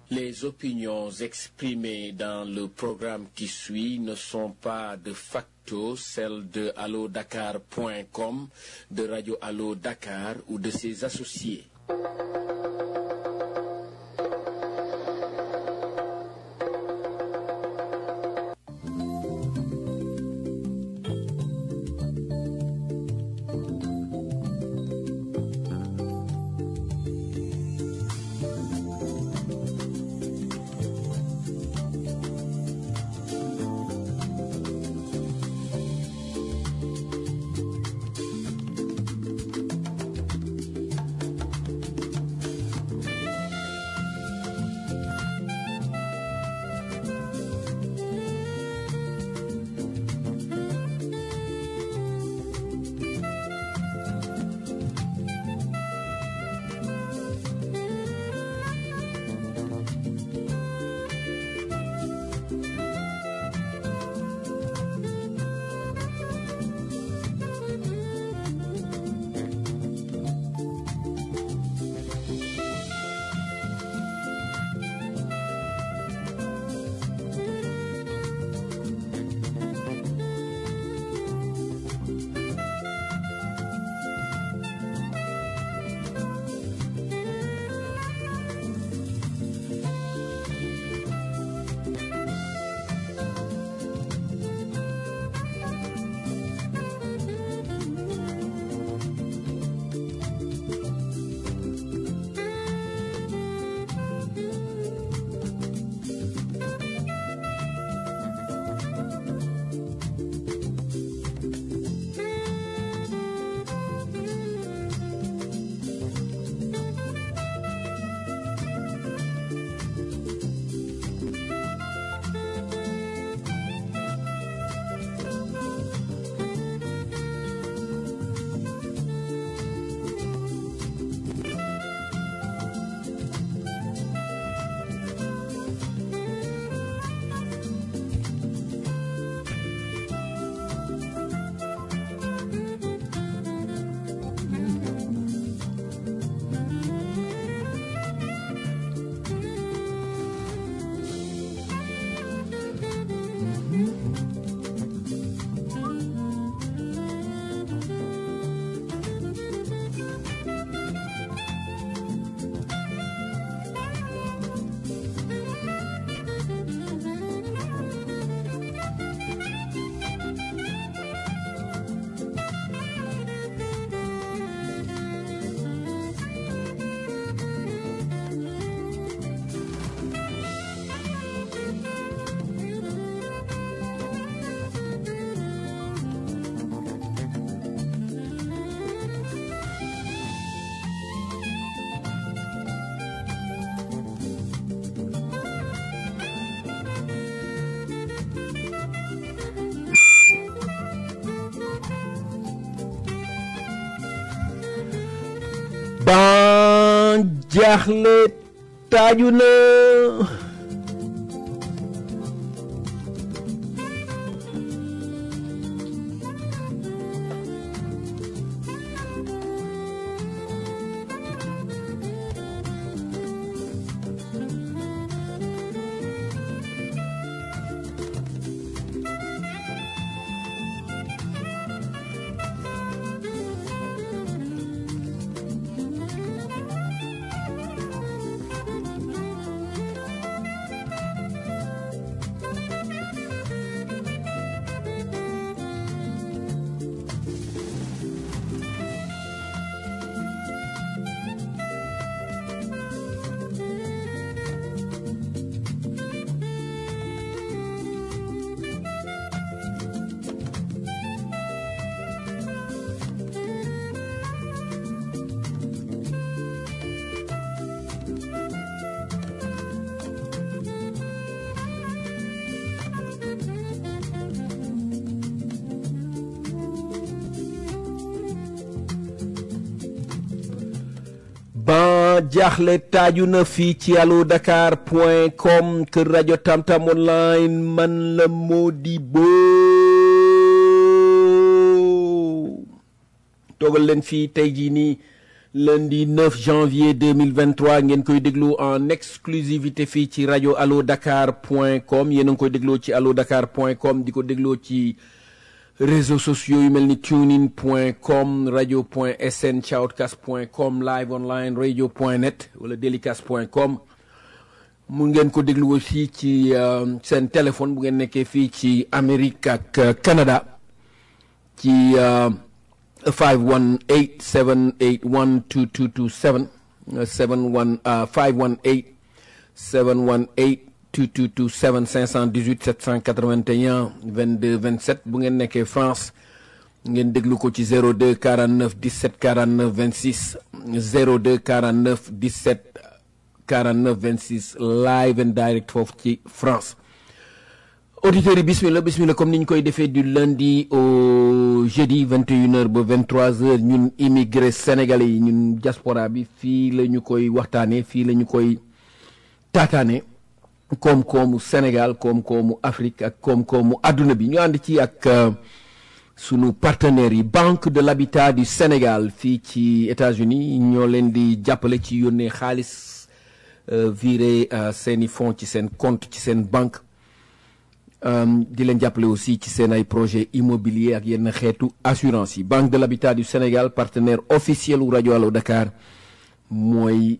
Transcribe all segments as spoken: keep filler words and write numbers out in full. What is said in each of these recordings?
Les opinions exprimées dans le programme qui suit ne sont pas de facto celles de allo dakar point com, de Radio Allo Dakar ou de ses associés. ban jaaxle taaju na ban jaaxle taaju na fii ci allo dakar point com kër rajo Tamtam online man la Modibo toogal leen fii tey jii nii lundi neuf janvier deux mille vingt-trois ngeen koy déglu en exclusivité fii ci rajo allo dakar point com yéen a ngi koy dégloo ci allo dakar point com di ko dégloo ci réseaux sociaux yu mel ni tunein point com radio point sn shoutcast point com live online radio point net wala delicast point com mu ngeen ko déglu aussi ci seen téléphone bu ngeen nekkee fii ci Amérique ak Canada ci five one eight seven eight one two two two seven seven one five one eight seven one eight two two two seven five one eight seven one eight seven eight vingt-deux vingt-sept bu ngeen nekkee France ngeen déglu ko ci zéro deux quarante-neuf dix-sept quarante-neuf vingt-six zéro deux quarante-neuf dix-sept quarante-neuf vingt-six live and direct foofu ci France. auditeurs yi bismillah bismillah comme ni ñu koy defee du lundi au jeudi vingt et une heures ba vingt-trois heures ñun immigré sénégalais yi ñun diaspora bi fii la ñu koy waxtaanee fii la ñu koy taataane koom-koomu Sénégal koom-koomu Afrique ak koom-koomu adduna bi ñu ànd ci ak sunu partenaires yi Banque de l'Habitat du Sénégal fii ci États-Unis ñoo leen di jàppale ci yónnee xaalis viré seeni fonds ci seen compte ci seen banque di leen jàppale aussi ci seen ay projet immobilier ak yenn xeetu assurance yi Banque de l'Habitat du Sénégal partenaire officiel u rajo Allo Dakar mooy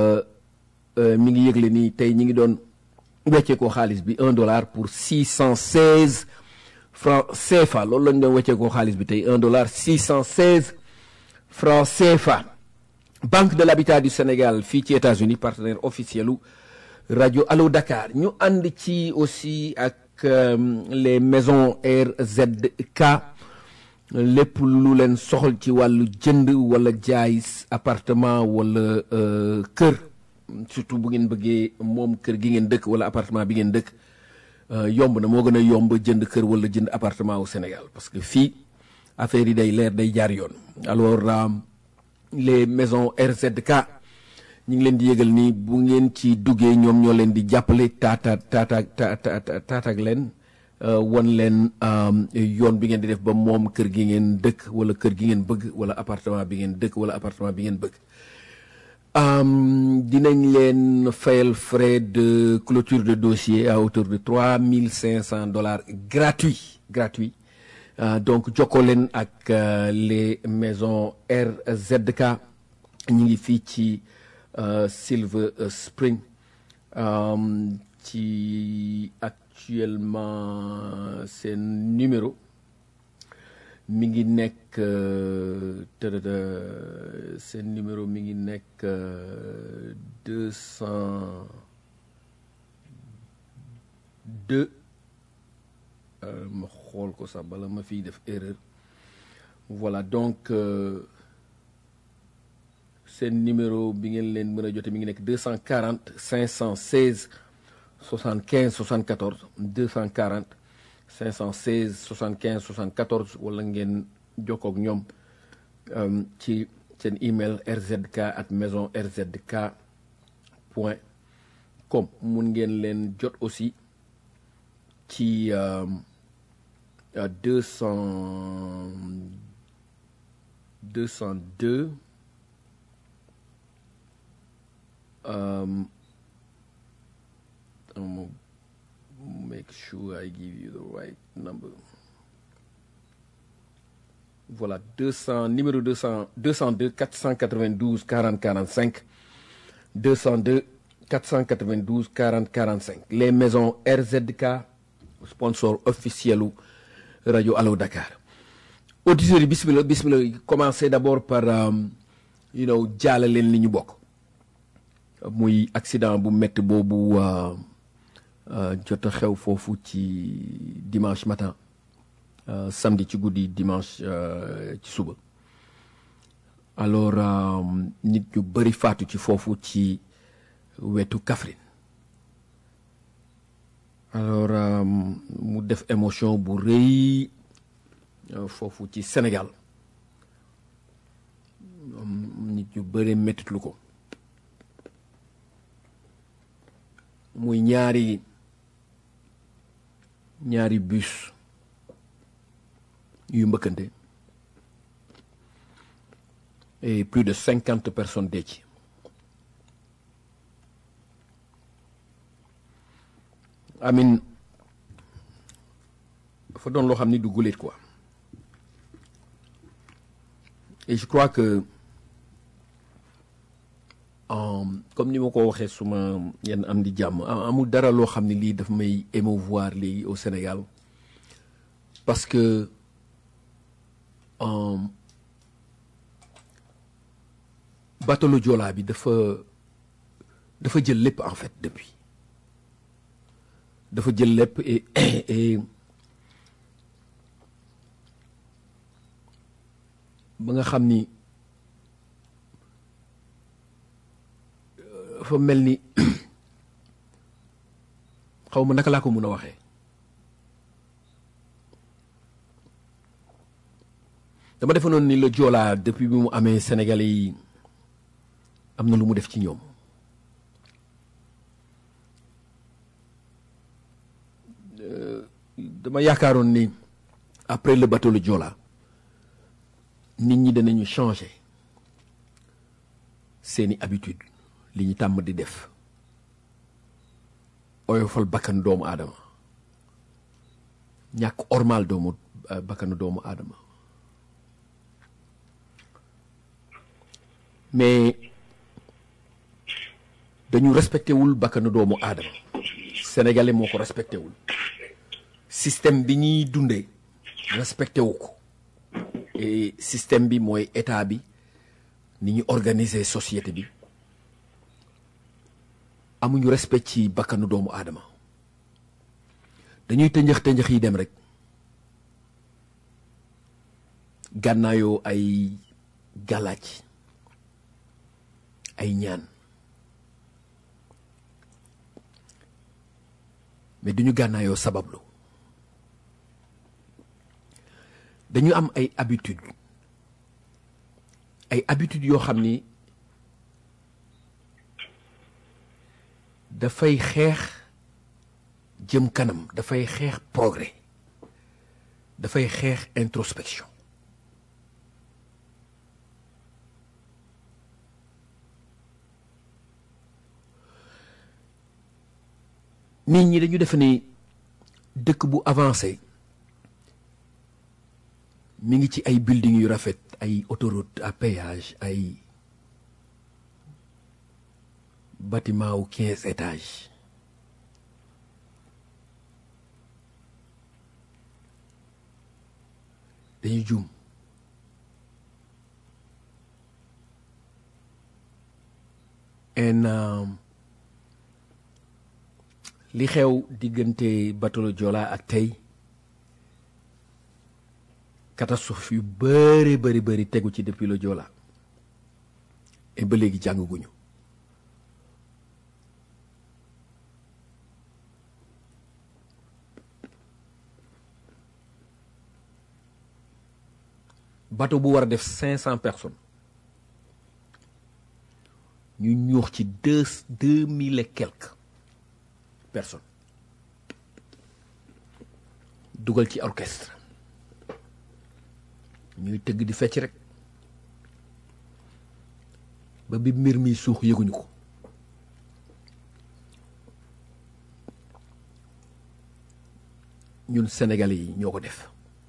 mi ngi yëgle ni tey ñi ngi doon weccee ko xaalis bi un dollar pour six cent seize francs C F A loolu lañ doon weccee ko xaalis bi tey un dollar six cent seize francs C F A Banque de l'Habitat du Sénégal fii ci États-Unis partenaire officiel u rajo Allo Dakar ñu ànd ci aussi ak les maisons R Z K lépp lu leen soxal ci wàllu jënd wala jaay appartement wala kër surtout bu ngeen bëggee moom kër gi ngeen dëkk wala appartement bi ngeen dëkk yomb na moo gën a yomb jënd kër wala jënd appartement au Sénégal parce que fii affaire yi day leer day jaar yoon alors les maisons R Z K ñu ngi leen di yëgal ni bu ngeen ci duggee ñoom ñoo leen di jàppale taata taata taata taataak leen won leen yoon bi ngeen di def ba moom kër gi ngeen dëkk wala kër gi ngeen bëgg wala appartement bi ngeen dëkk wala appartement bi ngeen bëgg dinañ leen fayal frais de clôture de dossier à hauteur de trois mille cinq cents dollars gratuit gratuit donc jokkoo leen ak les maisons R Z K ñu ngi fii ci Silver Spring ci actuellement seen numéro mi ngi nekk tëdd seen numéro mi ngi nekk deux cent deux ma xool ko sax bala ma fiy def erreur voilà donc seen numéro bi ngeen leen mën a jote mi ngi nekk deux cent quarante cinq cent seize soixante-quinze soixante-quatorze deux cent quarante cinq cent seize soixante-quinze soixante-quatorze wala ngeen jokkoo ak ñoom ci seen email rzk at maison rzk point com mun ngeen leen jot aussi ci deux cent deux cent deux um, um, make sure I give you the right number. Voilà, deux cents, numéro deux cents, deux cent deux quatre cent quatre-vingt-douze quarante quarante-cinq deux cent deux quatre cent quatre-vingt-douze quarante quarante-cinq. Les maisons R Z K, sponsor officiel ou Radio Allo Dakar. Auditeurs yi bismillah bismillah commencé d'abord par um, you know jaala leen li ñu bokk muy accident bu métti boobu uh, uh, jot a xew foofu ci dimanche matin uh, samedi ci guddi dimanche uh, ci suba alors um, nit ñu bëri faatu ci foofu ci wetu Kaffrine alors um, mu def émotion bu rëy uh, foofu ci Sénégal um, nit ñu bëri mettitlu ko muy ñaari ñaari bus yu mbëkkante et plus de cinquante personnes dee ci amin dafa doon loo xam ni du guléet quoi et je crois que Um, comme ni ma ko waxee suma yenn am di jàmm amul dara loo xam ne lii daf may émouvoir léegi au Sénégal parce que um, bateau le Joola bi dafa dafa jël lépp en fait depuis dafa jël lépp et et ba nga xam ni dafa mel ni xaw ma naka laa ko mën a waxee dama defe noonu ni le Joola depuis bi mu amee Sénégalais yi am na lu mu def ci ñoom dama yaakaaroon ni après le bateau le Joola nit ñi danañu changer seeni habitude li ñu tàmm di def oyofal bakkan doomu aadama ñàkk ormal doomu bakkanu doomu aadama mais dañu respecté wul bakkanu doomu aadama sénégalais moo ko respecté wul système bi ñuy dundee respecté wu ko et système bi mooy état bi ni ñu organiser société bi amuñu respect ci bakkanu doomu aadama dañuy tënjëx tënjëx yi dem rek gànnaayoo ay gàllaaj ay ñaan mais duñu gànnaayoo sabablu dañu am ay habitude ay habitude yoo xam ni dafay xeex jëm kanam dafay xeex progrès dafay xeex introspection nit ñi dañu defe ni dëkk bu avancé mi ngi ci ay building yu rafet ay autoroute à péage ay bâtiment wu quinze étages dañuy juum en li xew diggante bateau le Joola ak tey catastrophe yu bëri bëri bëri tegu ci depuis le Joola et ba léegi jànguguñu bateau bu war a def cinq cent personnes ñu ñuux ci deux deux mille et quelques personnes dugal ci orchestre ñuy tëgg di fecc rek ba bi mbir mi suux yëguñu ko ñun Sénégalais yi ñoo ko def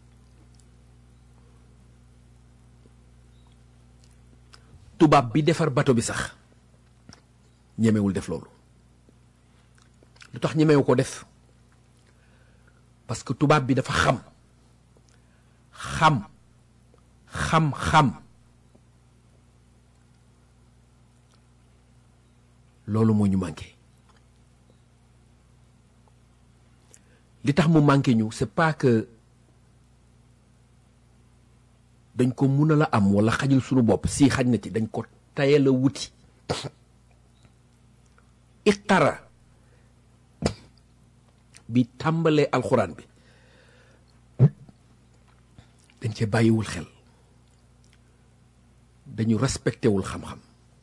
tubaab bi defar bateau bi sax ñemewul def loolu lu tax ñemewu ko def parce que tubaab bi dafa xam xam xam xam loolu moo ñu manqué li tax mu manqué ñu c'est pas que dañ ko mun a la am wala xajul suñu bopp si xaj na ci dañ ko tayal a wuti iqara bi tàmbalee alxuraan bi dañ cee bàyyiwul xel dañu respecté wul xam-xam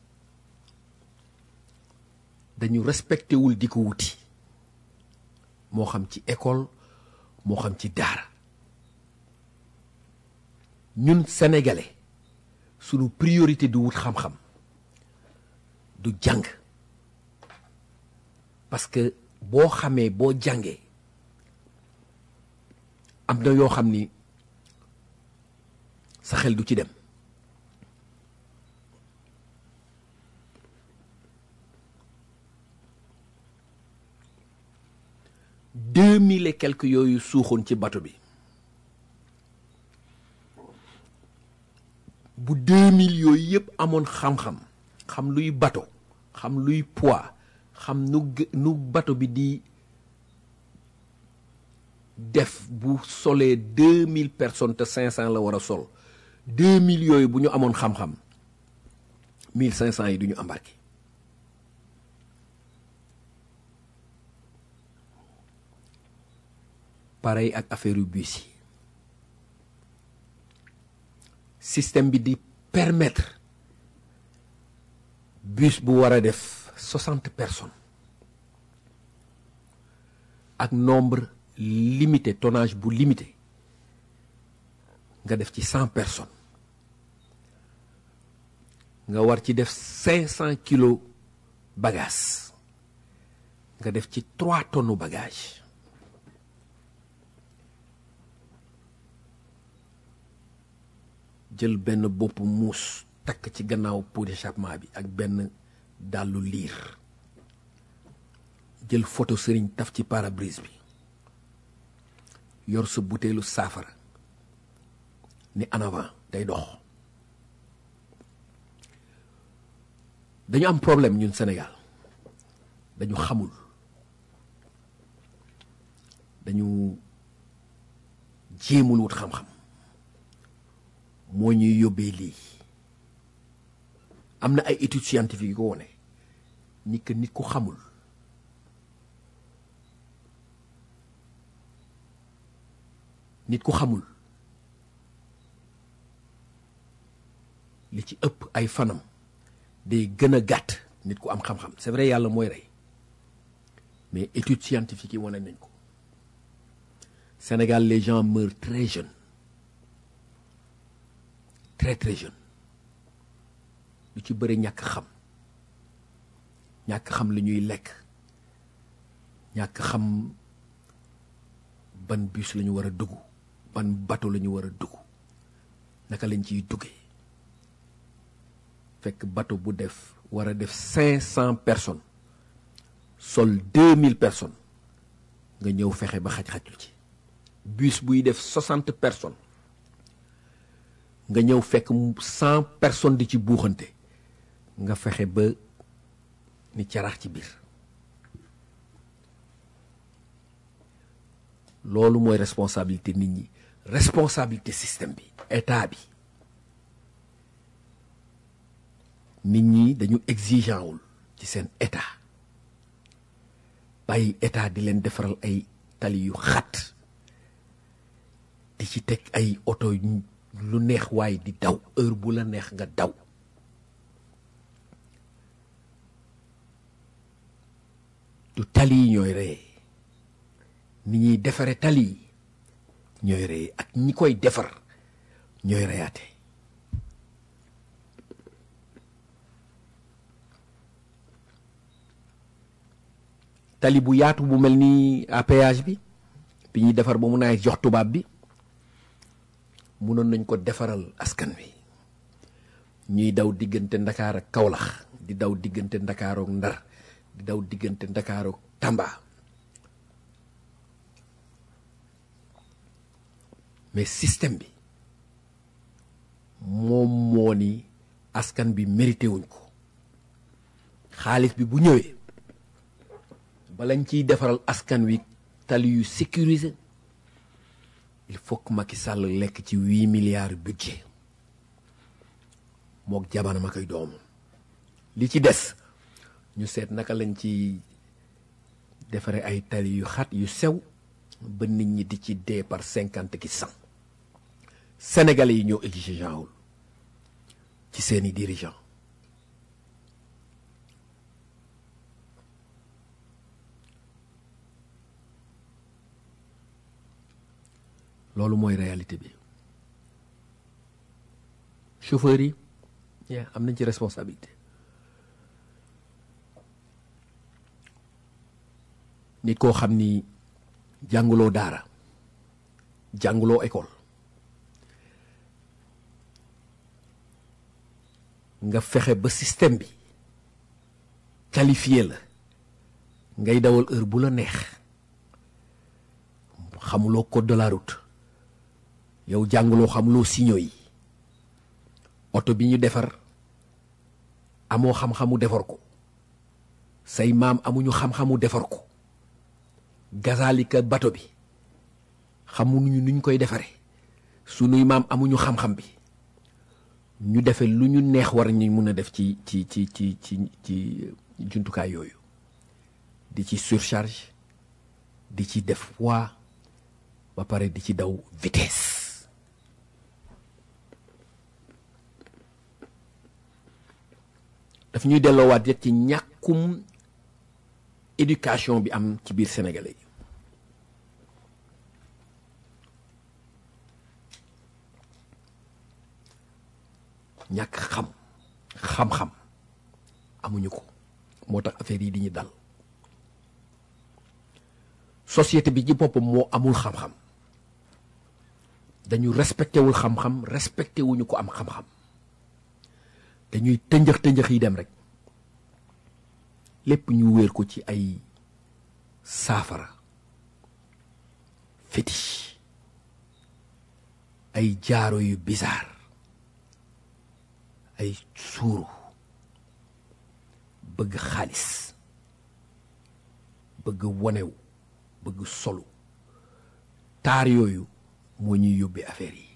dañu respecté wul di ko wuti moo xam ci école moo xam ci daara ñun sénégalais sunu priorité du wut xam-xam du jàng parce que boo xamee boo jàngee am na yoo xam ni sa xel du ci dem deux mille et quelques yooyu suuxoon ci bateau bi bu deux mille yooyu yëpp amoon xam-xam xam luy bateau xam luy poids xam nu nu bateau bi di def bu solee deux mille personnes te cinq cent la war a sol deux mille yooyu bu ñu amoon xam-xam mille cinq cent yi du ñu embarqué pareil ak affaire yu bus yi système bi di permettre bus bu war a def soixante personnes ak nombre limité tonnage bu limité nga def ci cent personnes nga war ci def cinq cent kilos bagages nga def ci trois tonnes bagages jël benn bopp muus takk ci gannaaw pot d'échappement bi ak benn dàllu liir jël photo sëriñ taf ci pare-brise bi yor sa butéelu saafara ni en avant day dox dañu am problème ñun Sénégal dañu xamul dañu jéemul wut xam-xam moo ñuy yóbbee lii am na ay études scientifiques yu ko wone ni que nit ku xamul nit ku xamul li ci ëpp ay fanam day gën a gàtt nit ku am xam-xam c'est vrai yàlla mooy rey mais études scientifiques yi wane nañ ko Sénégal les gens meurent très jeunes très très jeunes lu ci bëri ñàkk xam ñàkk xam li ñuy lekk ñàkk xam ban bus la ñu war a dugg ban bateau la ñu war a dugg naka lañ ciy duggee fekk bateau bu def war a def cinq cent personnes sol deux mille personnes nga ñëw fexe ba xaj-xajlu ci bus buy def soixante personnes nga ñëw fekk cent personnes di ci buuxante nga fexe ba ni carax ci biir loolu mooy responsabilité nit ñi responsabilité système bi état bi nit ñi dañu exigeant wul ci seen état bàyyi état di leen defaral ay tali yu xat di ci teg ay oto lu neex waaye di daw heure bu la neex nga daw du tali yi ñooy reye ni ñuy defare tali yi ñooy reye ak ñi koy defar ñooy reyaate tali bu yaatu bu mel ni à péage bi bi ñuy defar ba mu naay jox tubaab bi munoon nañ ko defaral askan wi ñuy daw diggante Ndakaar ak Kaolack di daw diggante Ndakaar ak Ndar di daw diggante Ndakaar ak Tamba mais système bi moom moo ni askan bi mérité wuñ ko xaalis bi bu ñëwee balañ ciy defaral askan wi tali yu sécurisé il faut que Macky Sall lekk ci huit milliards budget mook jabar ma koy doomam li ci des ñu seet naka lañ ci defare ay tali yu xat yu sew ba nit ñi di ci dee par cinquante ki cent sénégalais yi ñoo exigeant wul ci seeni dirigeant loolu mooy réalité bi chauffeur yi yeah am nañ ci responsabilité nit koo xam ni jànguloo daara jànguloo école nga fexe ba système bi qualifié la ngay dawal heure bu la neex xamuloo code de la route yow jànguloo xamuloo signaux yi oto bi ñu defar amoo xam-xamu defar ko say maam amuñu xam-xamu defar ko gazalika bato bi xamuñu nuñ koy defare sunuy maam amuñu xam-xam bi ñu defe lu ñu neex war ñu mun a def ci ci ci ci ci ci jumtukaay yooyu di ci surcharge di ci def poids ba pare di ci daw vitesse daf ñuy delloowaat yet ci ñàkkum éducation bi am ci biir sénégalais yi ñàkk xam xam-xam amuñu ko moo tax affaire yi di ñu dal société bi ci boppam moo amul xam-xam dañu respecté wul xam-xam respecté wuñu ko am xam-xam dañuy tënjëx tënjëx yi dem rek lépp ñu wéer ko ci ay saafara fétiche ay jaaro yu bizarre ay suuru bëgg xaalis bëgg wonew bëgg solu taar yooyu moo ñuy yóbbee affaire yi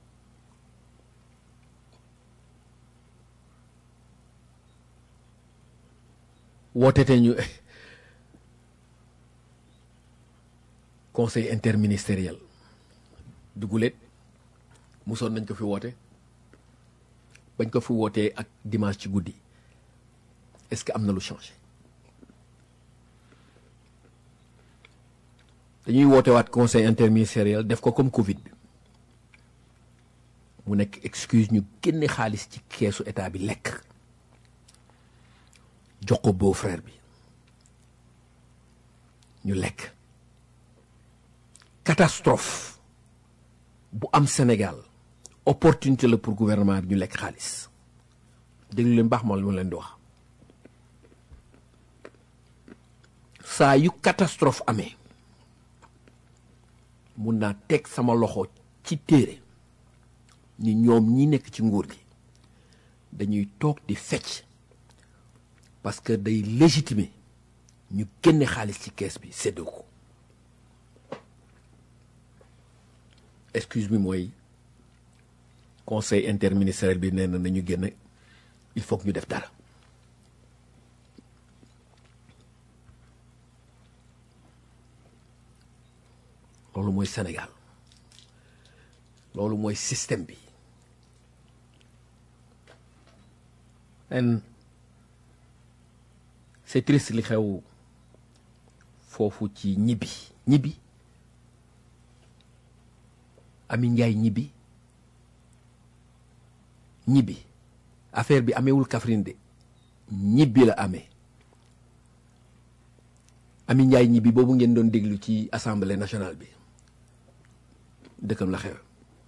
woote te ñu conseil interministériel duguleet musoon nañ ko fi woote bañ ko fi wootee ak dimanche ci guddi est-ce que am na lu changé dañuy woote waat conseil interministériel def ko comme Covid bi mu nekk excuse ñu génne xaalis ci keesu état bi lekk jox ko beau frère bi ñu lekk catastrophe bu am Sénégal opportunité la pour gouvernement bi ñu lekk xaalis déglu leen baax ma lu ma leen di wax saa yu catastrophe amee mun naa teg sama loxo ci téere ni ñoom ñi nekk ci nguur gi dañuy toog di fecc parce que day légitimer ñu génne xaalis ci kees bi séddoo ko excuse mi mooy conseil interministériel bi nee na nañu génn il faut que ñu def dara loolu mooy Sénégal loolu mooy système bi en c'est triste li xew foofu ci ñibbi ñibbi Ami Njaay ñibbi ñibbi affaire bi ameewul Kaffrine de ñibbi la amee Ami Njaay ñibbi boobu ngeen doon déglu ci assemblée nationale bi dëkkam la xew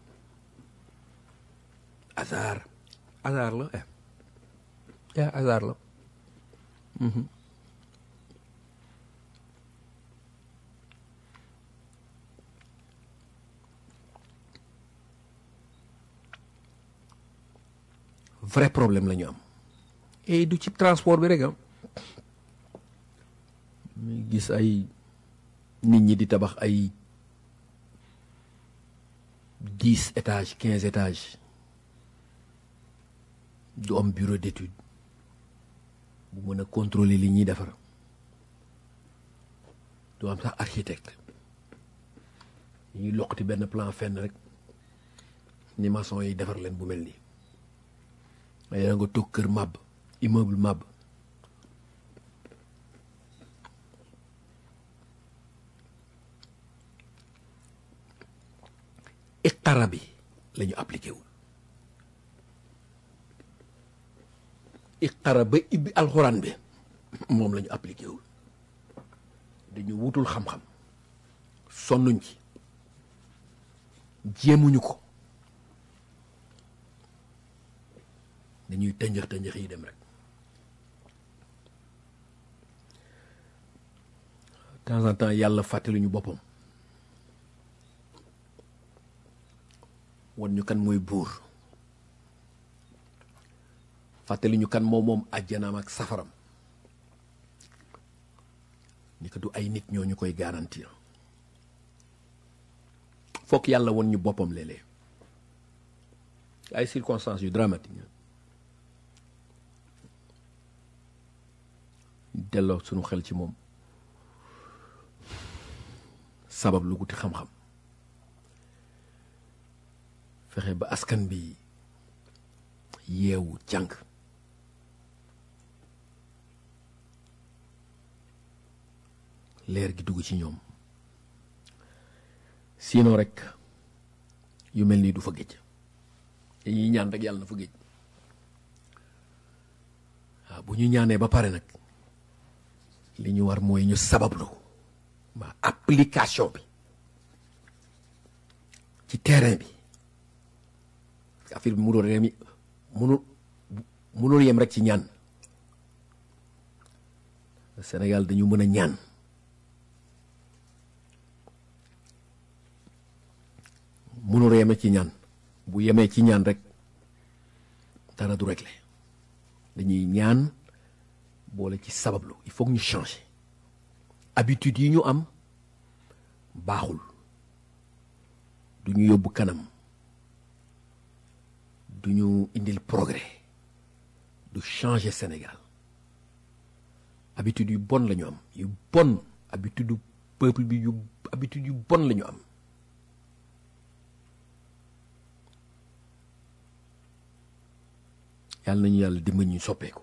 hasard hasard la eh yaa hasard la mm-hmm. vrai problème la ñu am et du ci transport bi rek am muy gis ay nit ñi di tabax ay dix étages quinze étages du am bureau d'étude bu mën a contrôler li ñuy defar du am sax architecte ñuy loqati benn plan fenn rek ni maçon yi defar leen bu mel nii waaye da nga toog kër màbb immeuble màbb iqara bi la ñu appliqué wul iqara ba ibbi alxuraan bi moom la ñu appliqué wul dañu wutul xam-xam sonnuñ ci jéemuñu ko dañuy tënjëx tënjëx yi dem rek de temps en temps yàlla fàttali ñu boppam wan ñu kan mooy buur fàttali ñu kan moom moom àjjanaam ak safaram ni ko du ay nit ñoo ñu koy garantir fokk yàlla won ñu boppam léeg-léeg ay circonstances yu dramatique delloo sunu xel ci moom sabab lu guti xam-xam fexe ba askan bi yeewu jàng leer gi dugg ci ñoom sinon rek yu mel nii du fa géej dañuy ñaan rek yàlla na fa géej waaw bu ñu ñaanee ba pare nag li ñu war mooy ñu sabablu ma application bi ci terrain bi affaire bi mënul yem mënul mënul yem rek ci ñaan Sénégal dañu mën a ñaan mënul yem ci ñaan bu yemee ci ñaan rek dara du réglé dañuy ñaan boole ci sabablu il faut que ñu changer habitude yi ñu am baaxul du ñu yóbbu kanam du ñu indil progrès du changer Sénégal habitude yu bon la ñu am yu bon habitude du peuple bi yu habitude yu bon la ñu am yàlla nañu yàlla dimbali ñu soppeeku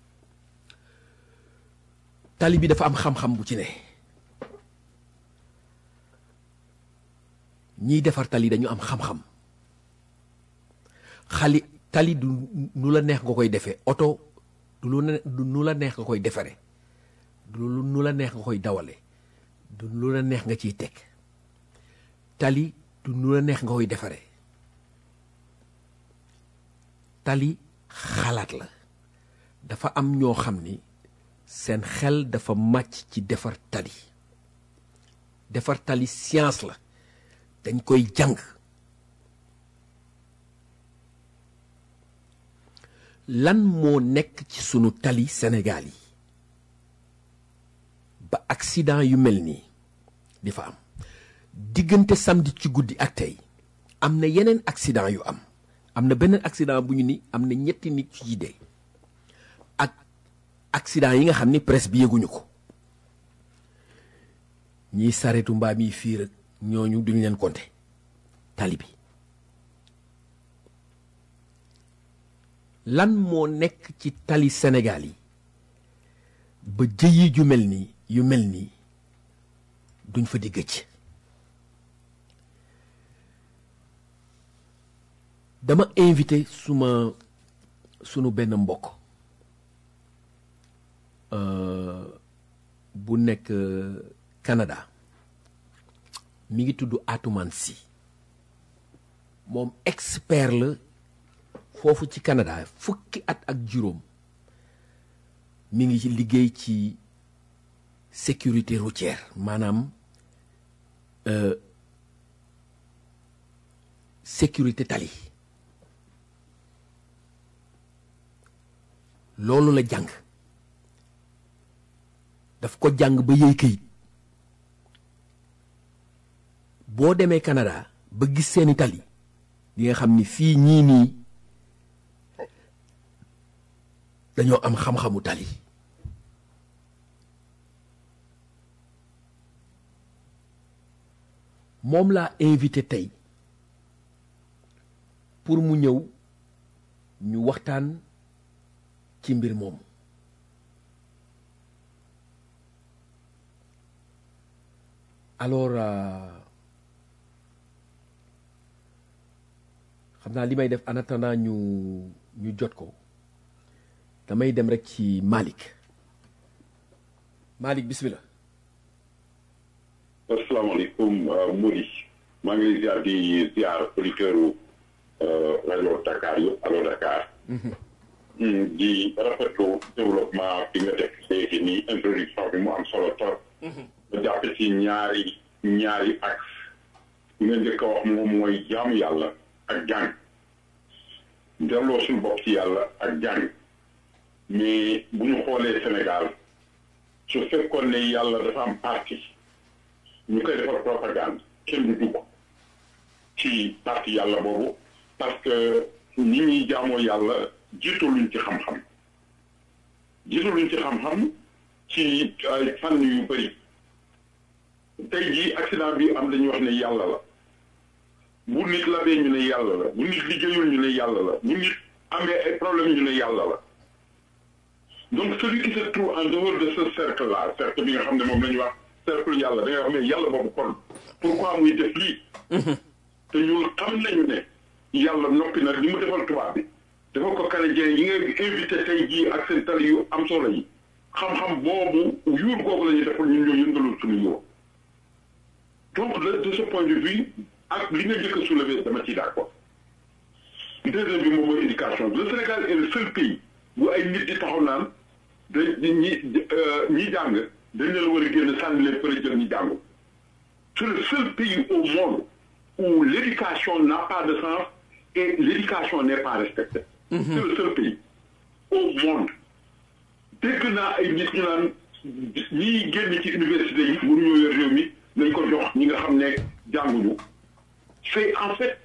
tali bi dafa am xam-xam bu ci ne ñiy defar tali dañu am xam-xam xali tali du nu la neex nga koy defee oto du lu ne du nu la neex nga koy defare du lu nu la neex nga koy dawale du lu la neex nga ciy teg tali du nu la neex nga koy defare tali xalaat la dafa am ñoo xam ni seen xel dafa màcc ci defar tali defar tali science la dañ koy jàng lan moo nekk ci sunu tali Sénégal yi ba accident yu mel nii di fa am diggante samedi ci guddi ak tey am na yeneen accident yu am am na beneen accident bu ñu ni am na ñetti nit ci dee ak accident yi nga xam ni presse bi yëguñu ko ñiy saretu mbaam yi fii rek ñooñu duñu leen compter tali bi lan moo nekk ci tali Sénégal yi ba jëyi ju mel nii yu mel nii duñ fa di gëcc dama invité suma sunu benn mbokk bu nekk Canada mi ngi tudd Atoumane Sy moom expert la foofu ci Canada fukki at ak juróom mi ngi ci liggéey ci sécurité routière maanaam euh, sécurité tali loolu la jàng daf ko jàng ba yëy kayit boo demee Canada ba gis seeni tali di nga xam ni fii ñii nii dañoo am xam-xamu tali moom laa invité tey pour mu ñëw ñu waxtaan ci mbir moomu alors xam naa li may def en attendant ñu ñu jot ko damay dem rek ci Malick Malick bismillah. asalaamaaleykum Mouri maa ngi lay ziar di ziar auditeur rajo Dakar yu Allo Dakar. di rafetlu développement bi nga def léegi nii introduction bi mu am solo trop. ba jàpp ci ñaari ñaari axe bi nga njëkk a wax moom mooy jaamu yàlla ak jàng delloo suñu bopp ci yàlla ak jàng mais bu ñu xoolee Sénégal su fekkoon ne yàlla dafa am parti ñu koy defar propagande kenn du dugg ci parti yàlla boobu parce que ni ñuy jaamoo yàlla jiitaluñ ci xam-xam jiitaluñ ci xam-xam ci ay fànn yu bëri tey jii accident bi am dañuy wax ne yàlla la bu nit labee ñu ne yàlla la bu nit liggéeyul ñu ne yàlla la bu nit amee ay problème ñu ne yàlla la donc celui qui se trouve en dehors de ce cercle là cercle bi nga xam ne moom la ñuy wax cercle yàlla da ngay wax ne yàlla boobu kon pourquoi muy def lii te ñun xam nañu ne yàlla noppi na li mu defal tubaab bi dafa ko canadien yi nga invité tey jii ak seen tali yu am solo yi xam-xam boobu yuur googu la ñuy defal ñun ñoo yëngalul suñu yoon donc de ce point de vue ak li nga njëkk a soulevé dama ciy d'accord deuxième bi moom mooy éducation le Sénégal est le seul pays bu ay nit di taxaw naan da ñi ñi jàng dañ leen war a génn sànni leen fële jël ñi jàngu c'est le seul pays au monde où l'éducation n'a pas de sens et l'éducation n'est pas respectée. Mmh. C'est le seul pays au monde. Dès que naa ay nit ñu naan ñiy génn ci université yi mënuñoo yor réew mi nañ ko jox ñi nga xam ne jànguñu c'est en fait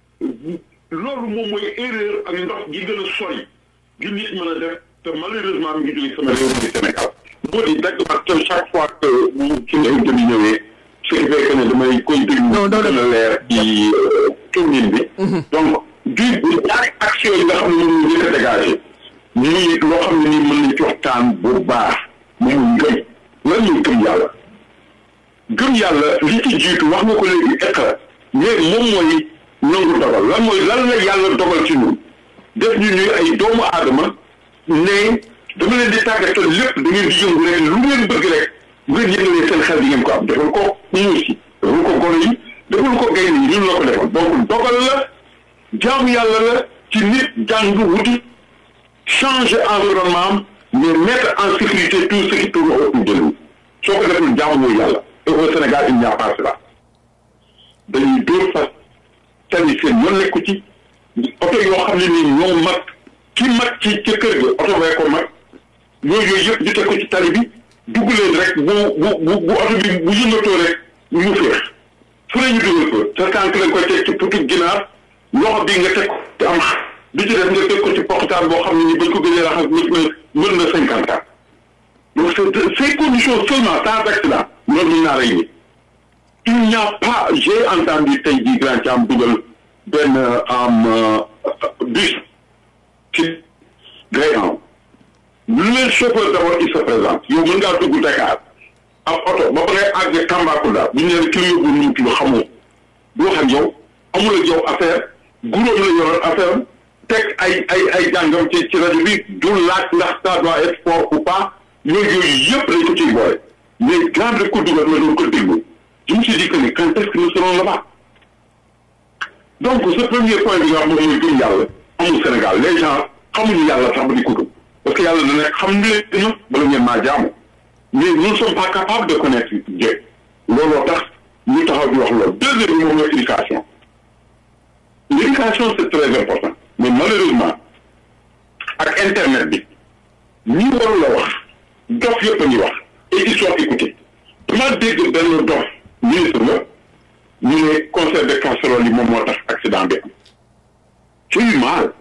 loolu moom mooy erreur ak ndox gi gën a sori gi nit mën a def te malheureusement mi ngi jóge sama réew mi Sénégal. moo di dagg parce que chaque fois que bu suñu invité bi ñëwee ce qui fait que ne damay koy déglu gën a leer ci tournine bi donc du ñaari action yi nga xam ne moom ñu njëkk a dégagé ñuy loo xam ne nii mën nañ ci waxtaan bu baax muy ngëm lan mooy gëm yàlla gëm yàlla li ci jiitu wax nga ko léegi iqra mais moom mooy nangu dogal lan mooy lan la yàlla dogal ci ñun def ñu ñuy ay doomu aadama ne dama leen di tàggatal lépp da ngeen di yëngu rek lu ngeen bëgg rek bu ngeen yëngalee seen xel di ngeen ko am defal ko muus yi defal ko gone yi defal ko gaynde yi ñun la ko defal donc dogal la jaamu yàlla la ci nit jàng wuti changer environnement mais mettre en sécurité tout ce qui tourne autour de nous soo ko deful jaamu yàlla et au Sénégal il n'y a pas cela dañuy dóor fas tani seen yoon nekku ci oto yoo xam ne nii ñoo mag ki mag ci ca kër ga oto bee ko mag yooyu yooyu yëpp ñu teg ko ci tali bi dugg leen rek bu bu bu bu oto bi bu yëngatoo rek ñu féex fu ne ñu dugal ko sa tànk lañ koy teg ci putu ginaar loxo bi nga teg ko te am bi ci def nga teg ko ci poqtaan boo xam ne ni bañ ko gënee raxas mën na cinquante ans donc ces conditions seulement sans accident loolu ñu naa rey ni il n'y a pas j'ai entendu tey jii grand Thiam dugal benn am bus ci Greyhound le chauffeur d'abord il se présente yow mën ngaa dugg Dakar ab oto ba ba ngay àgg Tambacounda bu ñu nee kii yóbbu ñu kii xamoo du wax ak yow amul ak yow affaire guróom la yoroon affaire teg ay ay ay jàngam ci ci rajo bi du laaj ndax ça doit être fort ou pas yooyu yooyu yëpp lañ ko ciy boole mais grande ko dugal ma doon ko déglu je me suis dit que ni quand est-ce que nous serons là-bas donc ce premier point bi nga xam ne mooy gëm yàlla amul Sénégal les gens xamuñu yàlla sax ba di ko gëm parce que yàlla na nekk xam leen na bala ngeen maa jaamu mais nous ne sommes pas capables de connaître Dieu looloo tax ñu taxaw di wax loolu deuxième bi moom mooy éducation l'éducation c'est très important mais malheureusement ak internet bi ñi warul la wax dof yëpp a ñuy wax et ils sont écoutés dama dégg benn dof ministre la ñu ne concert de casserole yi moom moo tax accident bi am j'ai eu mal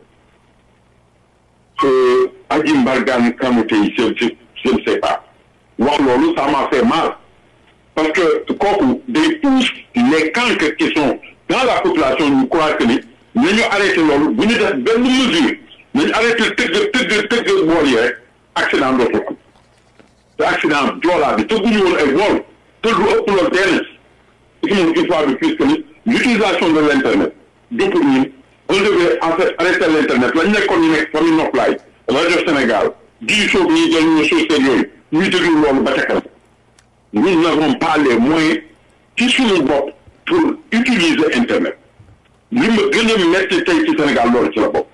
Adji Mbargane Kanouté yi je je ne sais pas wax loolu ça m'a fait mal parce que kooku day pousse les cancres qui sont dans la population ñu croire que ni nañu arrêté loolu bu ñu def benn mesure nañu arrêté tëgg tëgg tëgg bool yi rek accident dootul am te accident joolaa bi tëgguñu woon ay bool te lu ëpp loolu benn une fois de plus que ni l'utilisation de l'internet du pour ñun on devait en fait arrêter l'internet lañ nekkoon ñu nekk famille noflaay rajo Sénégal diisoo bi ñuy jël ñu société yooyu ñuy déglu loolu ba ca kanam nous n'avons pas les moyens ci suñu bopp pour utiliser internet li ma gën a metti tey ci Sénégal loolu ci la bopp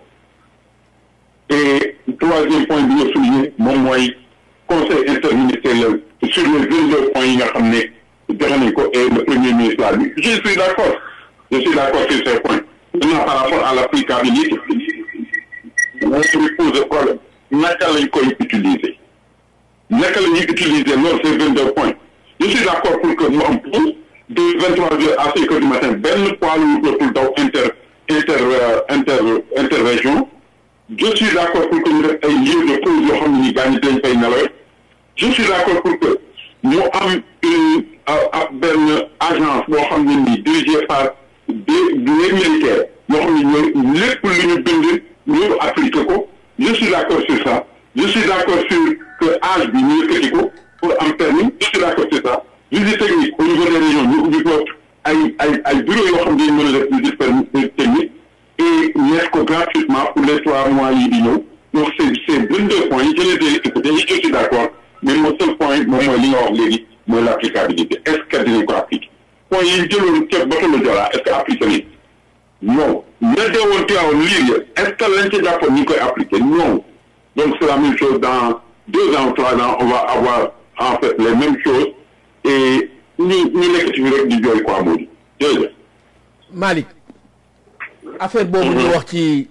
et troisième point bi nga souligné moom mooy conseil interministériel sur les vingt-deux points yi nga xam ne joxe nañ ko et le premier ministre l'a dit je suis d'accord je suis d'accord sur ces points maintenant par rapport à l'applicabilité on se pose problème naka lañ koy utiliser naka la ñuy utiliser loolu ces vingt-deux points je suis d'accord pour que mu am plus de vingt-trois heures à cinq heures du matin benn poids lu dootul daw inter inter inter interrégion je suis d'accord pour que ñu def ay lieux de pause yoo xam ne ni gaa ñi dañ fay nelaw je suis d'accord pour que mu am une ab benn agence boo xam ne nii dirigée par des des militaires yoo xam ne ñooy lépp lu ñu bind ñu appliqué ko je suis d'accord sur ça je suis d'accord sur que âge bi ñu yëkkati ko pour am permis je suis d'accord sur ça visite technique au niveau des régions ñu ubbi ko ay ay ay bureau yoo xam ne mën a def visite permis technique et mettre ko gratuitement pour les trois mois yi di ñëw donc c'est c'est vingt-deux points yi je les ai écoutés je suis d'accord mais mon seul point moom mooy li nga wax léegi mooy l'applicabilité est-ce que dinañ ko appliquer point yi ñu jëloon ca bateau le Joola est-ce que appliqué nañ non ña deewoon teewoon lii est-ce que lañ ca jàppoon ñu koy appliquer non donc c'est la même chose dans deux ans ou trois ans on va avoir en fait les mêmes choses et ñu ñu nekk ci rek di jooy quoi moo di jërëjëf. Malick affaire boobu ñu wax ci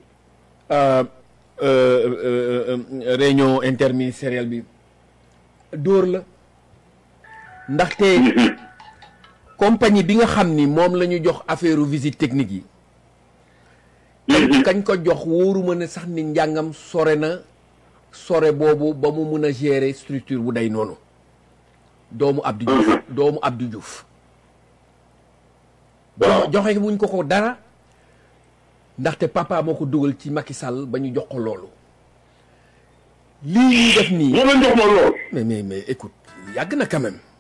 réunion interministérielle bi dóor la ndaxte compagnie bi nga xam ni moom la ñu jox affaire visite technique yi kañ ko jox wóoruma ne sax ni njàngam sore na sore boobu ba mu mën a gérer structure bu day noonu doomu Abdou Diouf doomu Abdou Diouf joxe wuñ ko ko dara ndaxte papa moo ko dugal ci Macky Sall ba ñu jox ko loolu lii ñuy def nii moo leen jox ma loolu mais mais mais écoute yàgg na quand même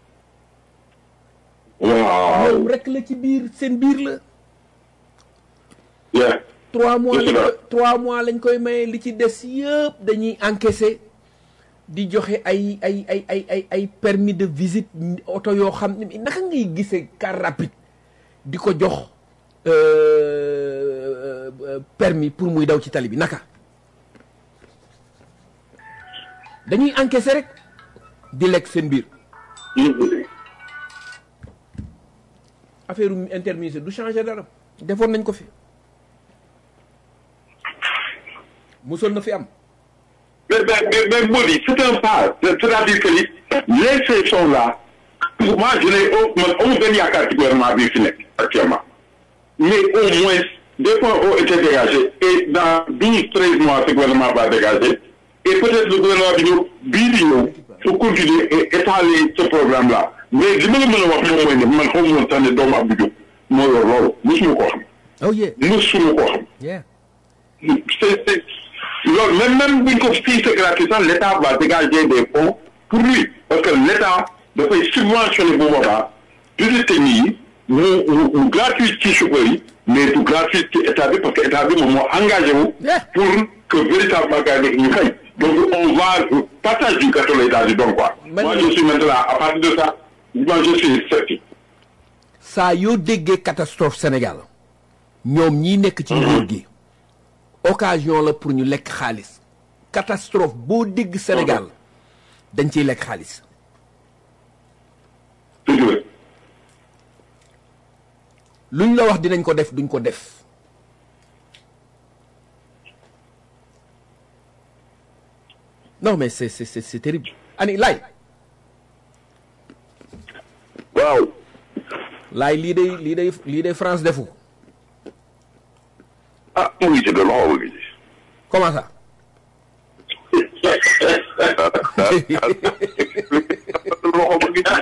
waaw loolu rek la ci biir seen biir la yeah trois mois lañ koy trois mois lañ koy maye li ci des yëpp dañuy encaisser di joxe ay ay ay ay ay ay permis de visite oto yoo xam ne naka ngay gisee car rapide di ko jox permis pour muy daw ci tali bi naka dañuy encaisser rek di lekk seen biir affaire interministériel du changer dara defoon nañ ko fi musoon na fi am. mais mais mais Mody c'est un pas c'est-à-dire que les faits sont là moi je n'ai man amul benn yaakaar ci gouvernement bi fi nekk actuellement mais au moins des points ont été dégagés et dans douze treize mois ce gouvernement va dégager et peut-être le gouvernement bi ñëw bii di ñëw pour continuer et étaler ce programme là mais li ma la mën a wax moom mooy ne man xaw ma woon sax ne doomu Abdou Diouf moo yor loolu mosuma koo xam. oh yeah mosuma koo xam. yeah c'est c'est loolu même même buñ ko fii c'est gratuit sax l'État va dégager des fonds pour lui parce que l'État dafay subventionner bu boobaa visite technique yi mu mu mu gratuit ci chauffeur yi mais du gratuit ci état bi parce que état bi moom moo engagé wu pour que véritablement gars yi ñu fay donc on va partage du gâteau l'État di doon quoi. moi je suis maintenant à partir de ça moi je suis sceptique. saa yoo déggee catastrophe Sénégal ñoom ñii nekk ci nguur gi occasion la pour ñu lekk xaalis catastrophe boo dégg Sénégal dañ ciy lekk xaalis luñ la wax dinañ ko def duñ ko def non mais c'est c'est c'est terrible ani laay waaw laay lii day lii day lii day France defu ah mu ngi ci de loxo bi. comment ça. loxo ba ngi ci.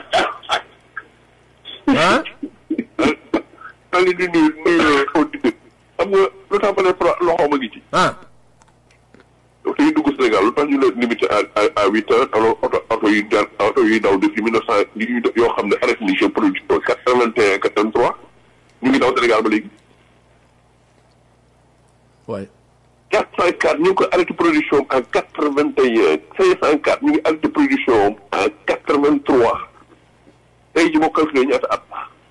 ah. maa ngi di nuyu nuyu auditeurs xam nga lu tax ma ne loxo ba ngi ci. ah. dañuy dugg Sénégal lu tax ñu la limité à à à huit heures alors oto oto yi daan oto yi daw depuis mille neuf cent yoo xam ne arrêté nañ seen production quatre-vingt-un quatre-vingt-trois ñu ngi daw Sénégal ba léegi. waay. quatre cent quatre ñu ngi ko arrêté production en quatre-vingt-un cinq cent quatre ñu ngi arrêté production en quatre-vingt-trois tey ji moo calculé ñaata at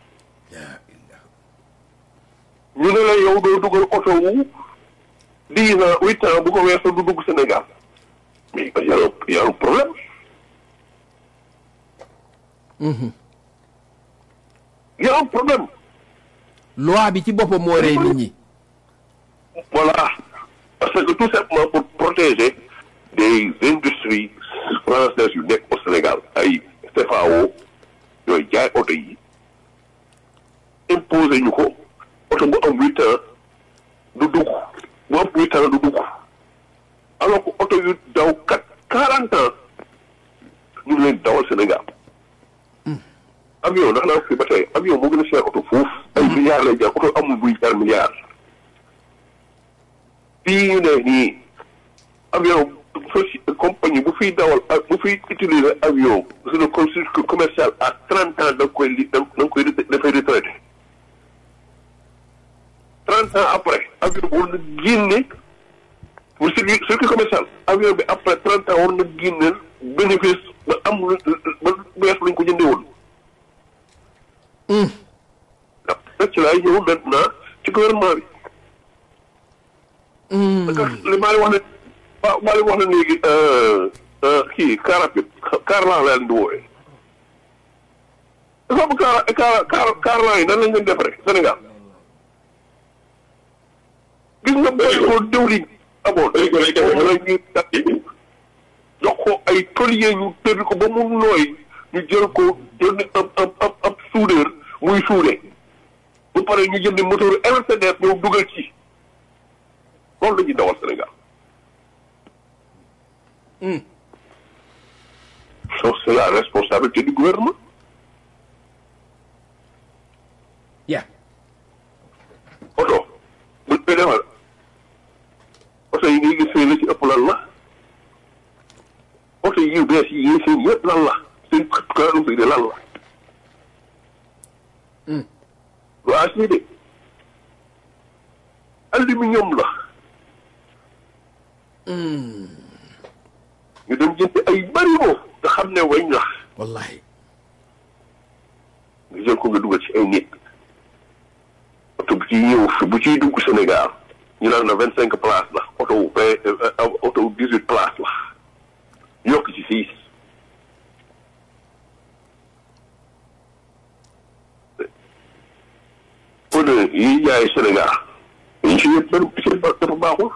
ñu ne la yow doo dugal oto wu dix ans huit ans bu ko weesoo du dugg Sénégal mais y a y a un problème. y a un problème. loi bi ci boppam moo rey nit ñi. Voilà. Parce que tout simplement pour protéger des industries françaises yu nekk au Sénégal ay C F A O ñooy jaay oto yi imposé ñu ko oto bu am huit ans du dugg bu am huit ans du dugg alors que oto yu daw kat quarante ans ñu ngi leen dawal Sénégal. avion ndax naa fi ba tey avion moo gën a cher oto foofu ay milliards lay jar oto amul buy jar milliards. fii ñu ne nii avion compagnie bu fiy dawal bu fiy utiliser avion sur le circuit commercial à trente ans da nga koy li da nga koy dafay retraité trente ans après avion bi war na génne pour circuit circuit commercial avion bi après trente ans war na génne bénéfice ba am ba bees lañ ko jëndee woon. ndax ci laay ñëw maintenant ci gouvernement bi. parce que li maa ngi wax ne waaw maa ngi wax ne léegi kii car rapide car lent la leen di woowee. dafa am car car car car lent yi nan lañ leen defaree Sénégal gis nga béy ko diwlin amoon dañ ko lay defee wala ñuy tàggat jox ko ay tôlier ñu tëdd ko ba mu nooy ñu jël ko jënd ab ab ab ab soudeur muy suude bu pare ñu jënd moteur Mercedes ñëw dugal ci. loolu la ñuy dawal Sénégal. so c'est la responsabilité du gouvernement. Yeah. oto buñ koy defal oto yi ngay gis la ci ëpp lan la oto yi yu bees yi yi seen yëpp lan la seen kaaru fi de lan la. lu acier de aluminium la. ñu dem jënd ay barigo nga xam ne wañ la. wallahi. nga jël ko nga dugal ci ay nit. oto bu ciy ñëw bu ciy dugg Sénégal ñu naan na vingt cinq places la oto wu oto wu dix huit places la yokk ci six. oto yi jaay Sénégal yi ci yëpp benn ci dafa baaxul.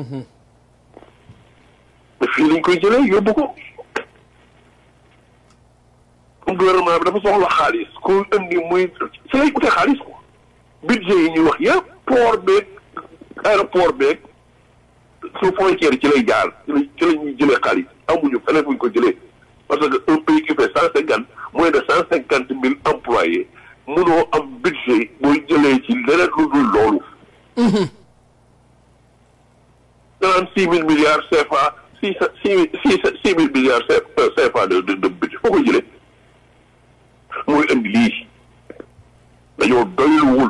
mais fii lañ koy jëlee yóbbu ko comme gouvernement bi dafa soxla xaalis ku indi muy si lay utee xaalis ko budget yi ñuy wax yëpp port beeg aéroport beeg su frontière yi ci lay jaar ci la ci la ñuy jëlee xaalis amuñu feneen fu ñu ko jëlee parce que un pays qui fait cent cinquante moins de cent cinquante mille employés mënoo am budget booy jëlee ci leneen lu dul loolu. trente six mille milliards C F A six six six six mille milliards C F A de de de budget foo ko jëlee mooy indi lii dañoo doyluwul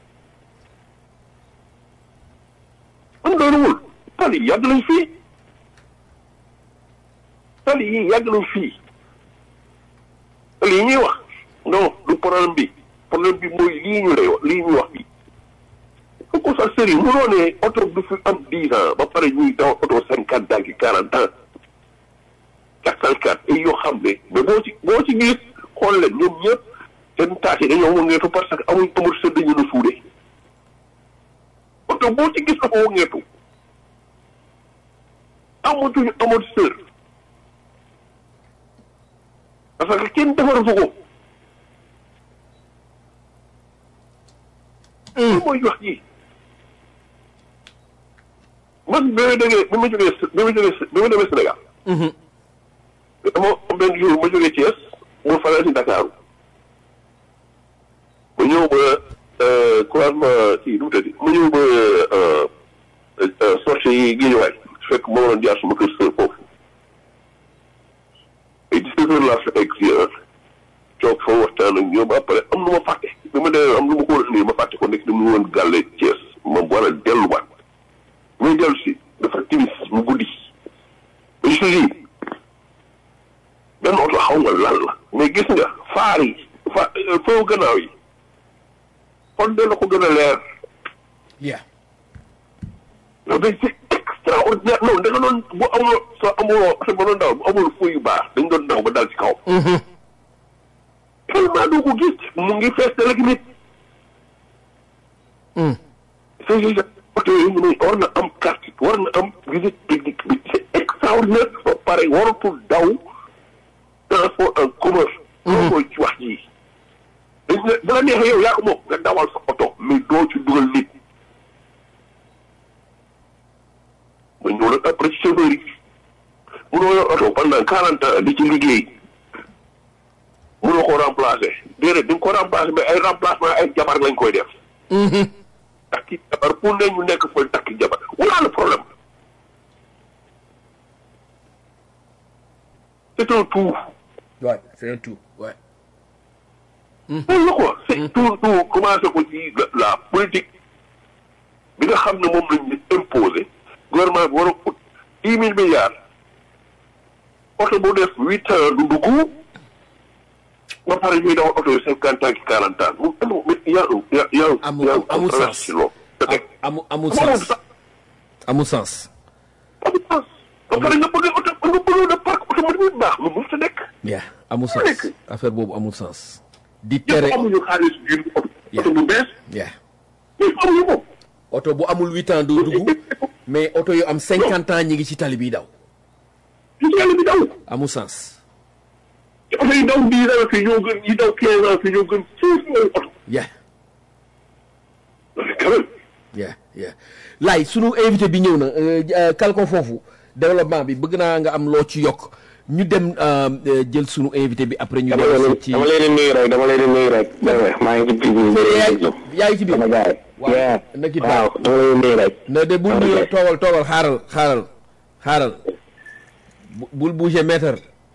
am doyluwul tali yàgg nañ fii tali yi yàgg nañ fii tali yi ñuy wax non du problème bi problème bi mooy lii ñu lay wax lii ñuy wax bi faut que ça sérieux mënoo ne oto du fi am dix ans ba pare ñuy daw oto cinquante ans ki quarante ans quatre cent quatre et yoo xam ne mais boo ci boo ci gis xool leen ñoom ñëpp seen taat yi dañoo wëngeetu parce que amuñ amul sëdd dañu la suude oto boo ci gis dafa wëngeetu amatuñu amortisseur parce que kenn defaratu ko. loolu mooy wax ji man bi ma jógee bi ma jógee bi ma jógee bi ma demee Sénégal. dama am benn jour ma jógee Thiès mu faral si Dakar ma ñëw ba croisement kii nu mu tëddi ma ñëw ba sortie yi Guédiawaye fekk ma waroon jaar suma kër sër foofu et dix-sept heures laa fa egg si toog fa waxtaan ak ñoom après am lu ma fàtte bi ma demee am lu ma ko war a indi ma fàtte ko nekk dama woon gàlle Thiès ma war a delluwaat mais dellu si dafa timis mu guddi je te dis benn oto xaw nga lan la mais gis nga faar yi fa foo gannaaw yi kon de la ko gën a leer. yeah. non mais c'est extraordinaire non da nga doon bu amuloo soo amuloo oto ba doon daw bu amul fu yu baax dañ doon daw ba dal ci kaw. tellement doo ko gis mu ngi fees de rek nit. c'est juste oto yooyu ñu ne war na am carte war na am visite technique bi c'est extraordinaire ba pare waratul daw transport en commun. loolu mooy ci wax ji. dañ ne bu la neexee yow yaa ko moom nga dawal sa oto mais doo ci dugal nit. ma ñëw nag après ci chauffeur yi munoo yor oto pendant quarante ans di ci liggéey munoo ko remplacer déedéet di nga ko remplacer mais ay remplacement ay jabar lañ koy def. takki jabar pour ne ñu nekk fa takki jabar voilà le problème. c'est un tout. ouais c'est un tout ouais. loolu la quoi c'est tout tout commencé ko ci la politique bi nga xam ne moom lañ ñu imposé gouvernement bi war a ut dix mille milliards oto bu def huit ans du dugg ba pare ñuy dawal oto yu cinquante ans ki quarante ans mu ya ya ya amul amul sens amul amul sens amul sens. amul sens ba pare nga bëgg oto nga bëgg de parc automobile bu baax lu mu sa nekk. yeah amul sens affaire boobu amul sens. di tere amuñu xaalis jënd oto. oto bu bees. yeah mais amuñu ko. oto bu amul huit ans doo dugg mais oto yu am cinquante ans ñi ngi ci tali bi daw. ci tali bi daw. amul sens. oto yi daw dix ans fii ñoo gën yi daw quinze ans fii ñoo gën fuuf mooy oto. yeah. quand même. yeah yeah laay sunu invité bi ñëw na kal ko foofu développement bi bëgg naa nga am loo ci yokk ñu dem jël sunu invité bi après ñu. dama ci dama leen di nuyu rek dama leen di nuyu rek. maa ngi ci biir. yaa ngi ci biir. waaw na ki waaw dama leen di nuyu rek. na de bul nuyoo toogal toogal xaaral xaaral xaaral bul bouger mètre.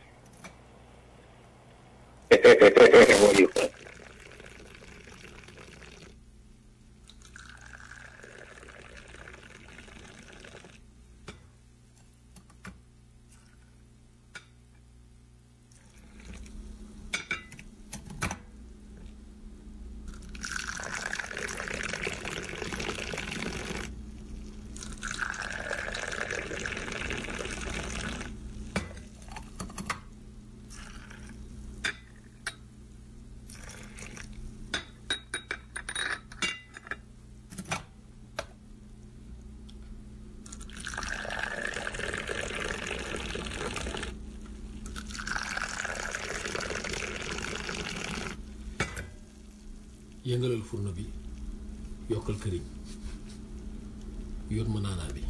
yëngalal fourneau bi yokkal këriñ yor ma naanaa bi.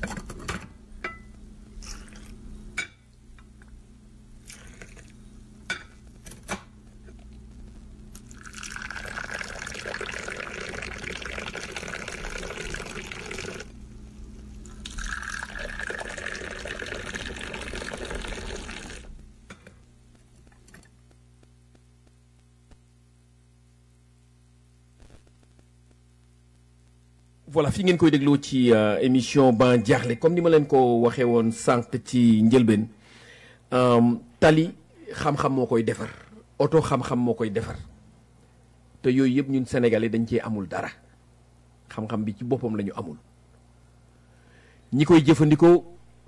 voilà fi ngeen koy dégloo ci émission Ban Diakhli comme ni ma leen ko waxee woon sànq ci njëlbeen tali xam-xam moo koy defar oto xam-xam moo koy defar te yooyu yëpp ñun Sénégalais dañ cee amul dara xam-xam bi ci boppam la ñu amul ñi koy jëfandikoo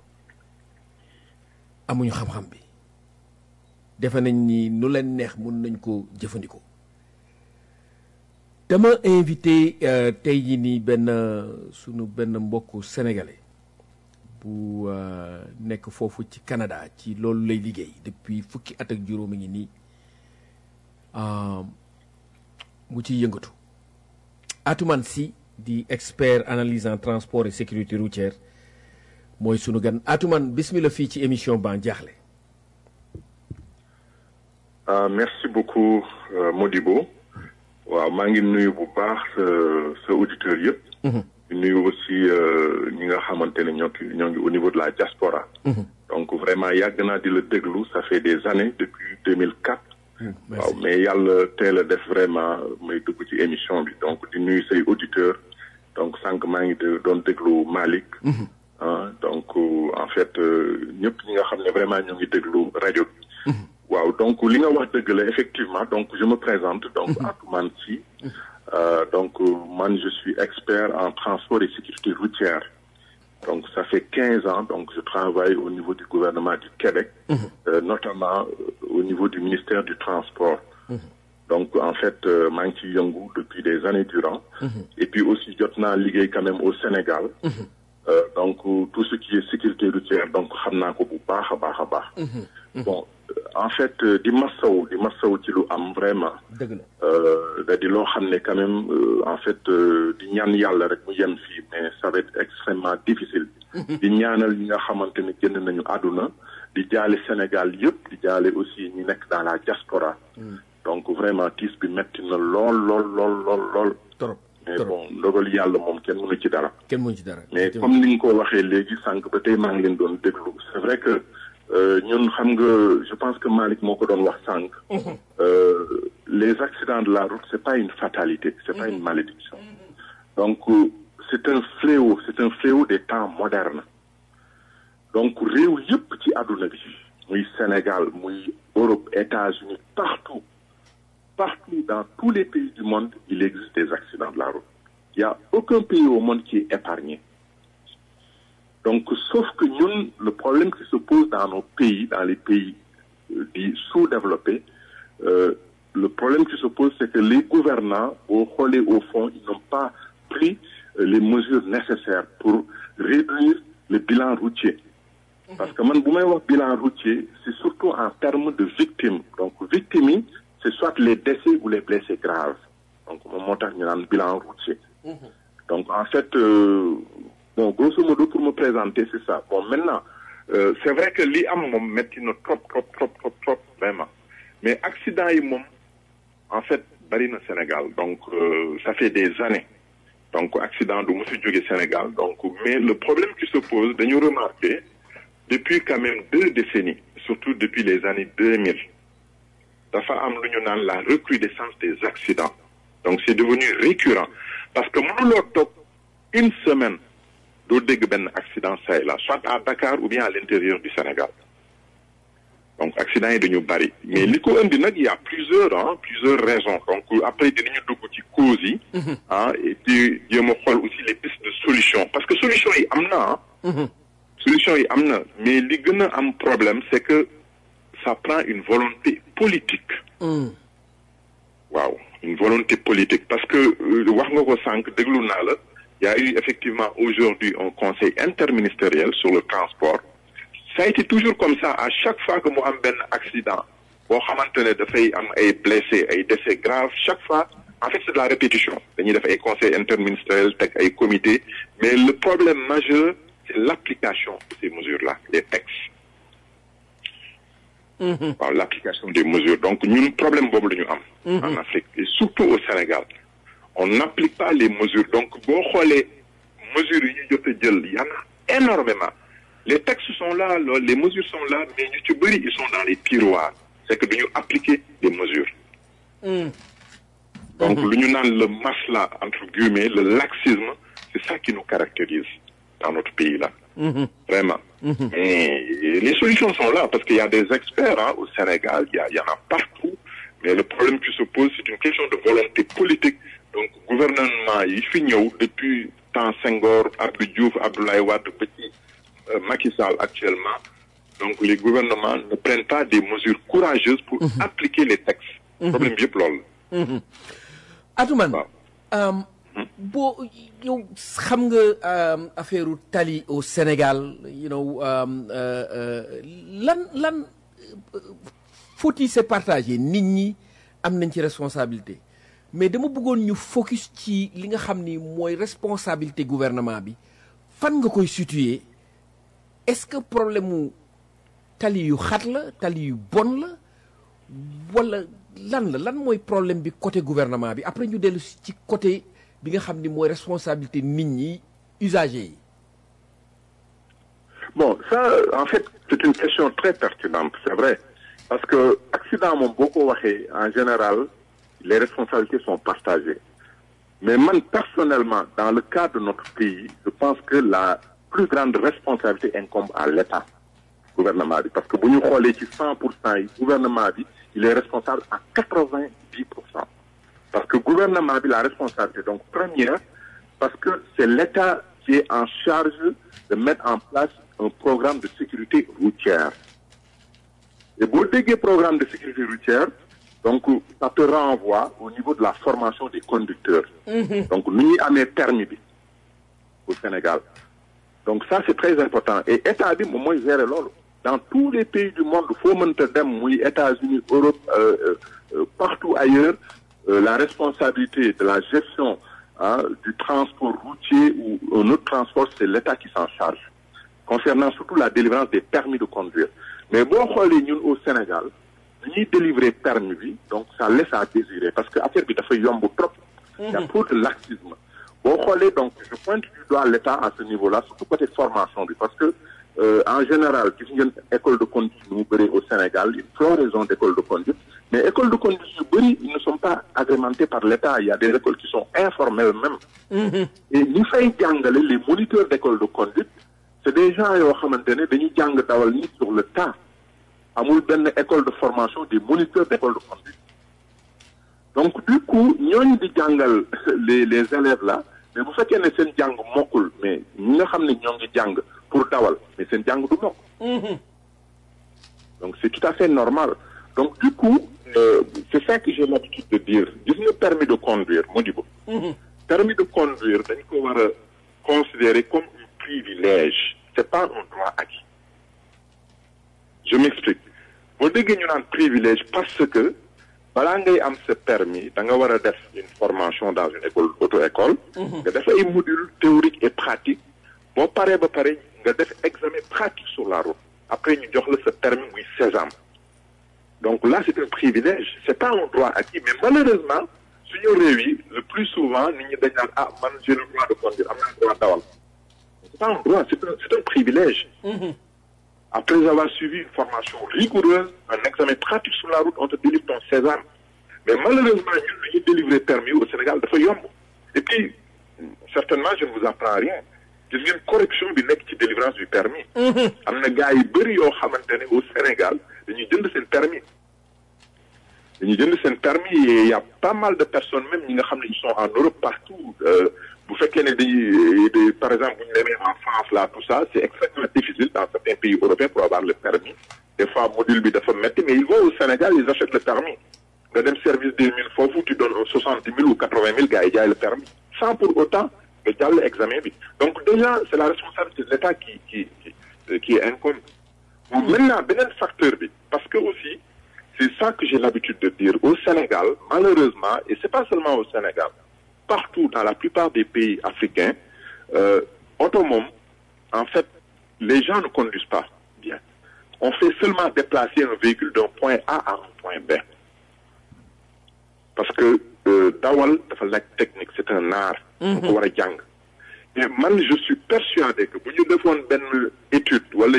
amuñu xam-xam bi defe nañ ni nu leen neex mun nañ ko jëfandikoo. dama invité tey jii nii benn sunu benn mbokku sénégalais bu nekk foofu ci Canada ci loolu lay liggéey depuis fukki at ak juróom a ngi nii mu ciy yëngatu Atoumane Sy di expert analyse en transport et sécurité routière mooy sunu gan Atoumane bismillah fii ci émission Ban Diakhli. merci beaucoup Modibo. waaw maa ngi nuyu bu baax sa sa auditeurs yëpp. di nuyu aussi ñi nga xamante ne ñoo ngi ñoo ngi au niveau de la diaspora. donc vraiment yàgg naa di la déglu ça fait des années depuis deux mille quatre. waaw mais yàlla teel a def vraiment may dugg ci émission bi donc di nuyu say auditeurs donc sànq maa ngi doon déglu Malick. donc en fait ñëpp ñi nga xam ne vraiment ñu ngi déglu rajo bi. waaw donc li nga wax dëgg la effectivement donc je me présente donc Atoumane Sy euh, donc man je suis expert en transport et sécurité routière. Donc ça fait quinze ans donc je travaille au niveau du gouvernement du Québec, euh, notamment euh, au niveau du ministère du Transport. Donc en fait maa ngi ci yëngu depuis des années durant. Et puis aussi jot naa liggéey quand même au Sénégal. Euh, donc tout ce qui est sécurité routière donc xam naa ko bu baax a baax a baax. Bon en fait di masaw di masaw ci lu am vraiment. dëgg la. da di loo xam ne quand même euh, en fait di ñaan yàlla rek mu yem fii mais ça va être extrêmement difficile. di ñaanal ñi nga xamante ne génn nañu àdduna di jaale Sénégal yëpp di jaale aussi ñi nekk dans la diaspora. donc vraiment tiis bi metti na lool lool lool lool lool. trop mais bon ndogal yàlla moom kenn mënu ci dara. kenn mënu ci dara. mais comme ni nga ko waxee léegi sànq ba tey maa ngi leen doon déglu c'est vrai que ñun xam nga je pense que Malick moo ko doon wax sànq. les accidents de la route c'est pas une fatalité c'est pas une malédiction. donc c'est un fléau c'est un fléau des temps modernes. donc réew yëpp ci àdduna bi muy Sénégal muy Europe États-Unis partout. Partout dans tous les pays du monde, il existe des accidents de la route. Il n'y a aucun pays au monde qui est épargné. Donc, sauf que nous, le problème qui se pose dans nos pays, dans les pays euh, dits sous-développés, euh, le problème qui se pose, c'est que les gouvernants, au fond, au fond, ils n'ont pas pris euh, les mesures nécessaires pour réduire le bilan routier. Parce que man, bu may wax bilan routier, c'est surtout en termes de victimes. Donc, victimes, c'est soit les décès ou les blessés graves. Donc, mon montant, il y a un bilan routier. Mm-hmm. Donc, en fait, euh, bon, grosso modo, pour me présenter, c'est ça. Bon, maintenant, euh, c'est vrai que l'I A M, m'ont metti no trop, trop, trop, trop, trop, vraiment. Mais accident, ils m'ont, en fait, bari au Sénégal. Donc, euh, ça fait des années. Donc, accident de Monsieur Djogé Sénégal. Donc, mais le problème qui se pose, de nous remarquer, depuis quand même deux décennies, surtout depuis les années deux mille, dafa am lu ñu naan la recrudescence des accidents. Donc c'est devenu récurrent parce que mënuloo toog une semaine doo dégg benn accident say là soit à Dakar ou bien à l'intérieur du Sénégal. Donc accident yi dañu bari mais li ko indi nag il y a plusieurs hein, plusieurs raisons. Donc après dinañu dugg ci causes yi ah et puis jéem a xool aussi les pistes de solution parce que solution yi am na ah. solution yi am na mais li gën a am problème c'est que ça prend une volonté politique. Mm. Waaw, une volonté politique. Parce que, wax nga ko sànq déglu naa la, il y a eu effectivement aujourd'hui un conseil interministériel sur le transport. Ça a été toujours comme ça, à chaque fois que mu am benn accident, boo xamante ne dafay am ay blessés, ay décès graves, chaque fois, en fait c'est de la répétition. Dañuy def ay conseil interministériel, teg ay comités, mais le problème majeur, c'est l'application de ces mesures-là, les textes. Mmh. Par l'application des mesures. Donc, nous, un problème bobo nous am mmh. en Afrique, et surtout au Sénégal. On n'applique pas les mesures. Donc, bon, les mesures, il y en a énormément. Les textes sont là, les mesures sont là, mais ils sont dans les tiroirs. C'est que nous appliquer des mesures. Mmh. Donc, mmh. le masla, entre guillemets, le laxisme, c'est ça qui nous caractérise dans notre pays-là. Mmh. Vraiment. Mmh. Et les solutions sont là parce qu'il y a des experts hein, au Sénégal, il y, a, il y en a partout. Mais le problème qui se pose, c'est une question de volonté politique. Donc, le gouvernement, il finit depuis temps Senghor, Abdou Diouf, Abdoulaye Wade, petit euh, Macky Sall actuellement. Donc, les gouvernements ne prennent pas des mesures courageuses pour mmh. appliquer les textes. Mmh. Problème bien plol. Mmh. Atoumane, um, boo yow xam nga affaire tali au Sénégal you know um, uh, uh, lan lan faut-il se partager nit ñi am nañ ci responsabilité mais dama bëggoon ñu focus ci li nga xam ni mooy responsabilité gouvernement bi fan nga koy situer est-ce que problème mu tali yu xat la tali yu bon la wala lan la lan mooy problème bi côté gouvernement bi après ñu dellu ci côté bi nga xam ni mooy responsabilité nit ñi usagers yi. Bon, ça, en fait, c'est une question très pertinente, c'est vrai. Parce que accident, mon beaucoup en général, les responsabilités sont partagées. Mais moi, personnellement, dans le cas de notre pays, je pense que la plus grande responsabilité incombe à l'État, gouvernement bi, parce que bu ñu xoolee ci cent pour cent yi gouvernement bi il est responsable à quatre-vingt-dix pour cent parce que gouvernement bi la responsabilité donc première parce que c'est l'État qui est en charge de mettre en place un programme de sécurité routière. Et boo déggee programme de sécurité routière donc ça te renvoie au niveau de la formation des conducteurs. Mm-hmm. Donc nu ñuy amee permis bi au Sénégal. Donc ça c'est très important et état bi moom mooy gérer loolu. Dans tous les pays du monde foo mënta dem muy États-Unis, Europe, euh, euh, partout ailleurs euh, la responsabilité de la gestion hein, du transport routier ou un autre transport c'est l'État qui s'en charge. Concernant surtout la délivrance des permis de conduire. Mais boo xoolee ñun au Sénégal dañuy délivrer permis bi donc ça laisse à désirer parce que affaire bi dafa yomb trop. Il y a trop de laxisme. Boo xoolee donc je pointe du doigt l'État à ce niveau-là surtout côté formation bi parce que euh, en général gis ngeen école de conduite nu mu bëri au Sénégal une floraison d'écoles de conduite mais écoles de conduite yu bëri ils ne sont pas agrémentées par l'État. Il y a des écoles qui sont informelles même. Mm-hmm. Et ñi fay jàngale les moniteurs d'écoles de conduite c'est des gens yoo xamante ne dañuy jàng dawal nit sur le tas amul benn école de formation des moniteurs d'école de conduite donc du coup ñooñu di jàngal les les élèves là mais bu fekkee ne seen jàng mokkul mais ñi nga xam ne ñoo ngi jàng pour dawal mais seen jàng du mokk. Donc c'est tout à fait normal donc du coup euh, c'est ça que j'ai l'habitude de dire gis nga permis de conduire Modibo. Permis de conduire dañ ko war a considérer comme privilège, c'est pas un droit acquis. Je m'explique. Boo déggee ñu naan privilège parce que balaa ngay am ce permis da nga war a def une formation dans une école auto-école. nga def ay modules théoriques et pratiques. boo paree ba pare nga def examen pratique sur la route. Après ñu jox la ce permis muy sésame. Donc là c'est un privilège, c'est pas un droit acquis mais malheureusement suñu réew yi le plus souvent nit ñi dañ naan ah man j'ai le droit de conduire am naa droit dawal. C'est pas un droit, c'est un, c'est un privilège. Mm-hmm. Après avoir suivi une formation rigoureuse, un examen pratique sur la route, on te délivre ton sésame. Mais malheureusement, nous avons délivré permis au Sénégal de faire. Et puis, certainement, je ne vous apprends rien. Il y a une correction de la délivrance du permis. Il y a des gars qui au Sénégal, ils ont donné permis. Ils ont donné permis et il y a pas mal de personnes, même qui sont en Europe partout. Euh, Vous faites qu'il y a des, par exemple, vous l'aimez en France, là, tout ça, c'est extrêmement difficile dans certains pays européens pour avoir le permis. Des fois, module bi dafa metti, mais ils vont au Sénégal, ils achètent le permis. Dans un service de mille fois, vous, tu donnes soixante mille ou quatre-vingt mille gars, ils ont le permis. Sans pour autant, que tu as l'examen. Donc, déjà, c'est la responsabilité de l'État qui, qui, qui, qui est incombe. Bon, maintenant, un facteur, parce que aussi, c'est ça que j'ai l'habitude de dire. Au Sénégal, malheureusement, et c'est pas seulement au Sénégal, partout dans la plupart des pays africains, euh, autonome, en fait, les gens ne conduisent pas bien. On fait seulement déplacer un véhicule d'un point A à un point B. Parce que euh, dawal, la technique, c'est un art. Mm-hmm. Et moi, je suis persuadé que si nous faisons une étude, ou nous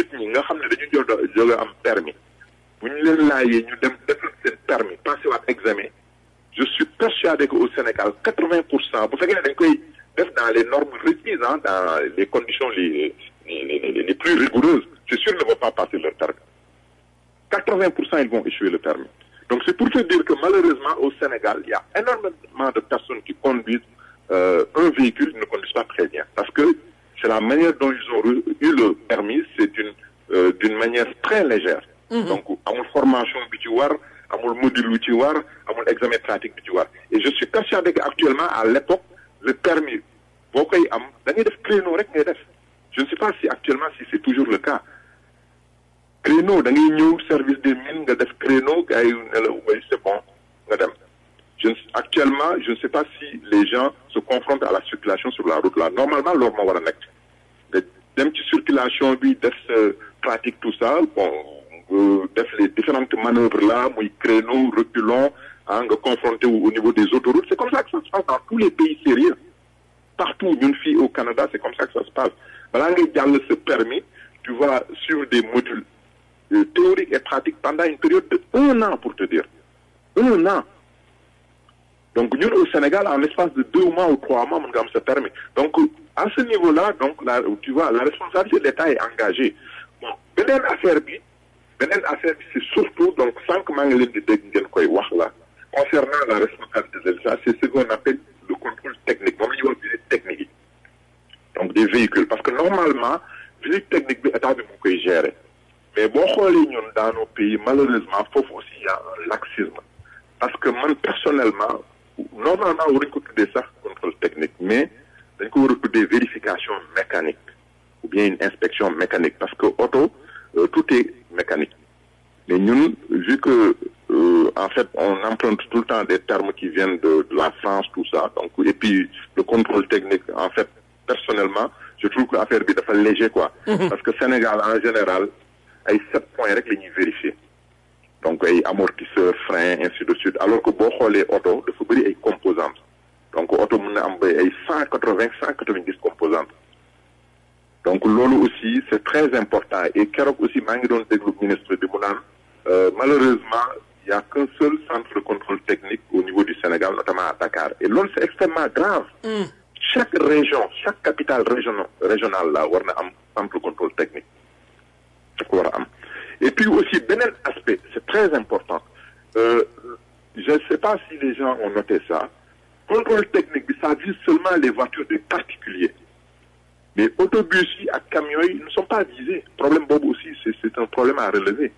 avons un permis, si nous avons un permis, passer votre examen, je suis persuadé qu'au Sénégal, quatre-vingts pour cent, vous savez, dans les normes requises, hein, dans les conditions les, les, les, les plus rigoureuses, c'est sûr qu'ils ne vont pas passer leur permis. quatre-vingts pour cent, ils vont échouer le permis. Donc c'est pour te dire que malheureusement, au Sénégal, il y a énormément de personnes qui conduisent euh, un véhicule, qui ne conduisent pas très bien. Parce que c'est la manière dont ils ont eu le permis, c'est d'une euh, d'une manière très légère. Mm-hmm. Donc, à une formation habituelle, amul module lu ci war amul examen pratique bi ci war et je suis persuadé qu'actuellement à l'époque le permis boo koy am da ngay def créneau rek ngay def je ne sais pas si actuellement si c'est toujours le cas créneau da ngay ñëw service des mines nga def créneau gars yi ne la oui c'est bon nga dem je actuellement je ne sais pas si les gens se confrontent à la circulation sur la route là normalement loolu moo war a nekk nga dem ci circulation bi def pratique tout ça bon Euh, les différentes manœuvres là, muy créneaux, reculons, hein, confrontés au, au niveau des autoroutes. C'est comme ça que ça se passe dans tous les pays sérieux. Partout, une fille au Canada, c'est comme ça que ça se passe. Voilà, ce permis, tu vas suivre des modules euh, théoriques et pratiques pendant une période de un an, pour te dire. Un an. Donc nous au Sénégal en l'espace de deux mois ou trois mois on a ce permis. Donc à ce niveau-là donc la, tu vois la responsabilité de l'État est engagée. Bon beneen affaire bi beneen affaire bi c'est surtout donc sans que maa ngi leen di dégg ngeen koy wax la concernant la responsabilité de l'État c'est ce qu'on appelle le contrôle technique moom la ñuy wax visite technique yi donc des véhicules parce que normalement visite technique bi état bi moo koy gérer mais boo xoolee ñun dans nos pays malheureusement foofu aussi il y a un laxisme parce que man personnellement normalement waruñ ko tuddee sax contrôle technique mais dañ ko war a tuddee vérification mécanique ou bien une inspection mécanique parce que auto euh, tout est mécanique mais ñun vu que euh, en fait on emprunte tout le temps des termes qui viennent de, de la France tout ça donc et puis le contrôle technique en fait personnellement je trouve que l'affaire bi dafa léger quoi mm-hmm. parce que Sénégal en général ay sept points rek la ñuy vérifier donc ay amortisseur frein ainsi de suite alors que boo xoolee auto dafa bëri ay composantes donc auto mën na am ba ay cent quatre-vingts cent quatre-vingt-dix composantes donc loolu aussi c'est très important et keroog aussi maa ngi doon déglu ministre bi mu naan malheureusement il y a qu'un seul centre de contrôle technique au niveau du Sénégal notamment à Dakar et loolu c'est extrêmement grave mm. chaque région chaque capitale régionale régionale là war na am centre de contrôle technique ko war a am et puis aussi beneen aspect c'est très important euh, je ne sais pas si les gens ont noté ça contrôle technique bi ça vise seulement les voitures de particuliers mais autobus yi ak camions yi ne sont pas visés problème boobu aussi c'est c'est un problème à relever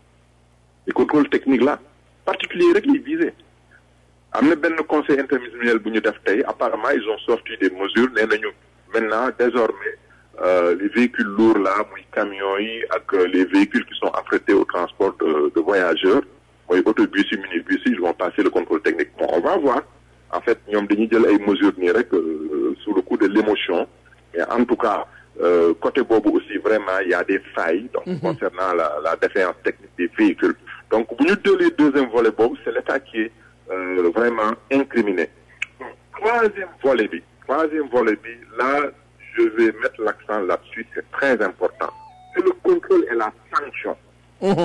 les contrôles techniques là particuliers rek yi visés am na benn conseil interministériel bu ñu def tey apparemment ils ont sorti des mesures nee nañu maintenant désormais Euh, les véhicules lourds là muy camions yi ak euh, les véhicules qui sont affrétés au transport de, de voyageurs mooy autobus yi minibus yi ils vont passer le contrôle technique bon on va voir en fait ñoom dañuy jël ay mesures nii rek euh, sous le coup de l'émotion mais en tout cas euh, côté boobu aussi vraiment il y a des failles donc mm-hmm. concernant la la défaillance technique des véhicules donc bu ñu jëlee deuxième volet boobu c'est l'État qui est euh, vraiment incriminé bon, troisième volet bi troisième volet bi là je vais mettre l'accent là-dessus, c'est très important. C'est le contrôle et la sanction. Mmh.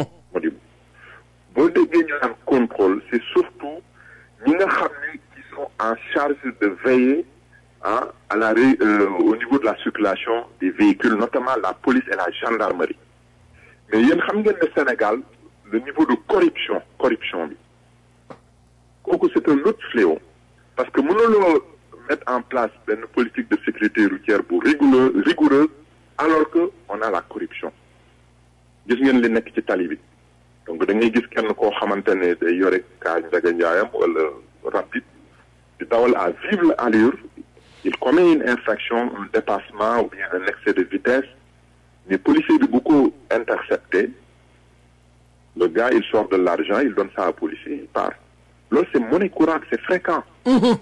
Bon, un contrôle, c'est surtout les gens qui sont en charge de veiller hein, à la, euh, au niveau de la circulation des véhicules, notamment la police et la gendarmerie. Mais il y a le Sénégal, le niveau de corruption, corruption. C'est un autre fléau. Parce que nous, mettre en place une politique de sécurité routière pour rigoureux, rigoureuse alors que on a la corruption. Gis ngeen li nekk ci tali bi donc da ngay gis kenn koo xamante ne day yore kaa njaga njaayam wala rapide di dawal à vive allure il commet une infraction un dépassement ou bien un excès de vitesse mais policier bi bu ko intercepté le gars il sort de l'argent il donne ça au policier il part loolu c'est monnaie courante c'est fréquent. Mm-hmm.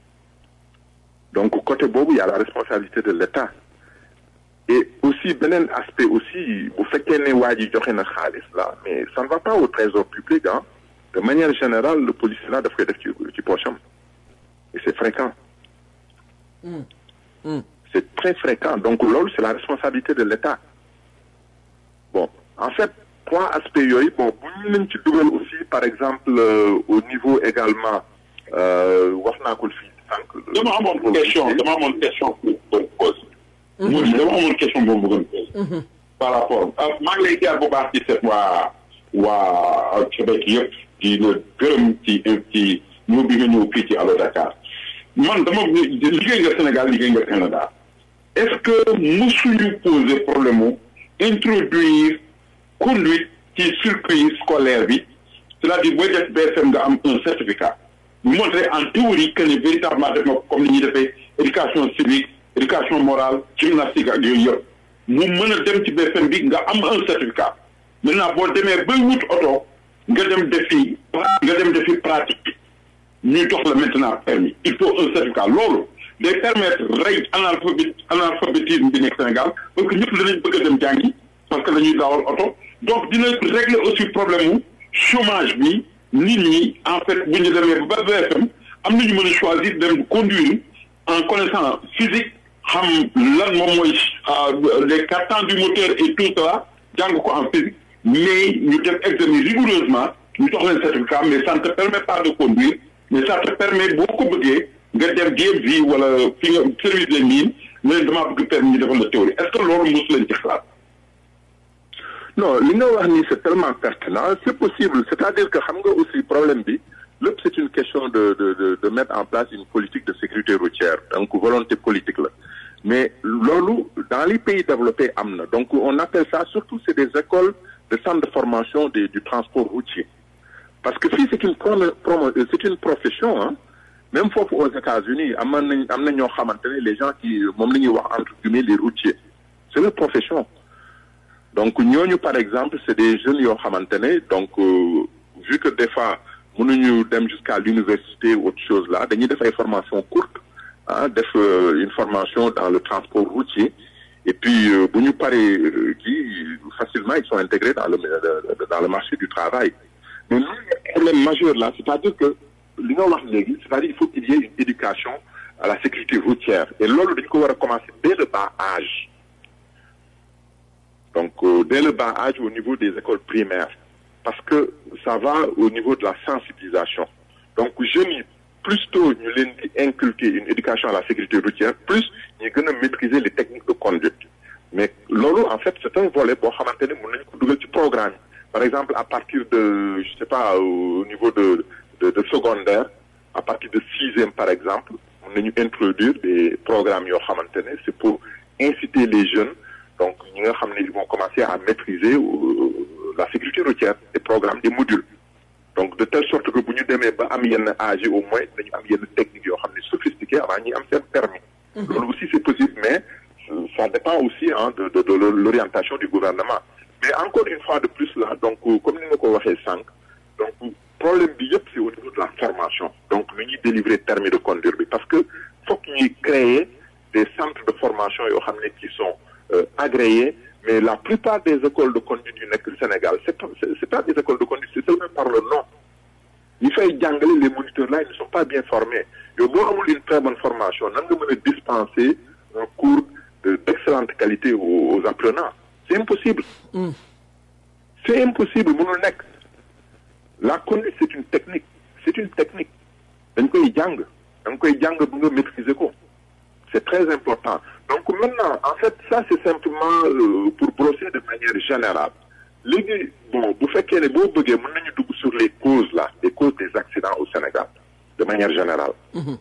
Donc, côté Bobo, il y a la responsabilité de l'État. Et aussi, beneen aspect aussi, vous faites qu'il y ait wadi joxe na xaalis là, mais ça ne va pas au trésor public, hein. De manière générale, le policier là devrait être ci pocham. Et c'est fréquent. Mm. Mm. C'est très fréquent. Donc, l'ol, c'est la responsabilité de l'État. Bon, en fait, trois aspects yoy, bon, vous nous aussi, par exemple, euh, au niveau également, euh, wax ko fi dama amoon question dama amoon question pour poser. mu di dama amoon question boobu bëggoon poser. par rapport maa ngi lay jaar bu baax ci seet waa waa Québec yëpp di la gërëm ci ci ñëw bi nga ñëw fii ci Allo Dakar man dama liggéey nga Sénégal liggéey nga Canada est-ce que musuñu poser problème mu introduire conduite ci circuit scolaire bi c'est-à-dire booy def B F M nga am un certificat. Montrer en théorie que les véritables comme ni ñuy éducation civique éducation morale gymnastique ak yooyu yëpp mu mën a dem ci B F M bi nga am un certificat maintenant boo demee ba wut oto nga dem defi nga dem defi pratique ñu jox la maintenant permis il faut un certificat loolu day permettre rey analphabét analphabétisme bi nekk Sénégal parce que ñëpp danañ bëgg a dem jàngi parce que dañuy dawal oto donc dina régler aussi problème mu chômage bi. nit ñi en fait bu ñu demee ba B F M am nañu mën a choisir dem conduire en connaissant physique xam lan moom mooy les cartans du moteur et tout ça jàng ko en physique mais ñu def examen rigoureusement ñu jox leen certificat mais ça ne te permet pas de conduire mais ça te permet boo ko bëggee nga dem D M V wala fi nga service des mines nga leen damaa bëgg permis ñu defal la théorie est-ce que loolu mos leen ci xalaat. non li nga wax ni c'est tellement pertinent c'est possible c'est-à-dire que xam nga aussi problème bi lépp c'est une question de de de de mettre en place une politique de sécurité routière donc volonté politique la mais loolu dans les pays développés am na donc on appelle ça surtout c'est des écoles de centres de formation des du transport routier parce que fii c'est une promo promo c'est une profession hein même foofu aux États-Unis am nañ am na ñoo xamante ne les gens qui moom la ñuy wax entre guillemets les routiers c'est leur profession. donc ñooñu par exemple c'est des jeunes yoo xamante ne donc euh, vu que des fois mënuñu dem jusqu'à l'université ou autre chose là dañuy def ay formation courte ah def euh, une formation dans le transport routier et puis euh, bu ñu paree kii facilement ils sont intégrés dans le dans le marché du travail mais le problème majeur là c'est-à-dire que li nga wax léegi c'est-à-dire il faut qu'il y ait une éducation à la sécurité routière et loolu dañu ko war a commencer dès le bas âge. Donc, euh, dès le bas âge au niveau des écoles primaires, parce que ça va au niveau de la sensibilisation. Donc, jeunes, plus tôt nous leen di inculquer une éducation à la sécurité routière, plus ñu gën a maîtriser les techniques de conduite. Mais loolu, en fait, c'est un volet boo xamante ne mën nañu ko dugal ci programme. Par exemple, à partir de, je sais pas, au niveau de de, de secondaire, à partir de sixième par exemple, mën nañu introduire des programmes yoo xamante ne c'est pour inciter les jeunes. Donc, ils vont commencer à maîtriser euh, la sécurité routière, des programmes, des modules. Donc, de telle sorte que pour nous donner un âge au moins, nous avons une technique sophistiquée avant de faire permis. Mm-hmm. Donc, aussi, c'est possible, mais ça dépend aussi hein, de, de, de l'orientation du gouvernement. Mais encore une fois de plus, là, donc, comme nous l'avons dit, cinq, donc, le problème, c'est au niveau de la formation. Donc, nous avons délivré permis de conduire. Parce que faut qu'il y ait créé des centres de formation qui sont Euh, agréés, mais la plupart des écoles de conduite du nekk Sénégal c'est pas c'est pas des écoles de conduite c'est seulement par le nom. Il faut jàngale les moniteurs là ils ne sont pas bien formés yow boo amul une très bonne formation nan nga mën a dispenser un cours de d'excellente qualité aux, aux apprenants c'est impossible. Mm. C'est impossible mënul nekk. La conduite c'est une technique c'est une technique dañ koy jàng dañ koy jàng bu nga maîtriser ko. C'est très important. Donc maintenant, en fait, ça c'est simplement euh, pour brosser de manière générale. Les, bon, vous faites que les beaux bugs, sur les causes là, les causes des accidents au Sénégal, de manière générale. Mm-hmm.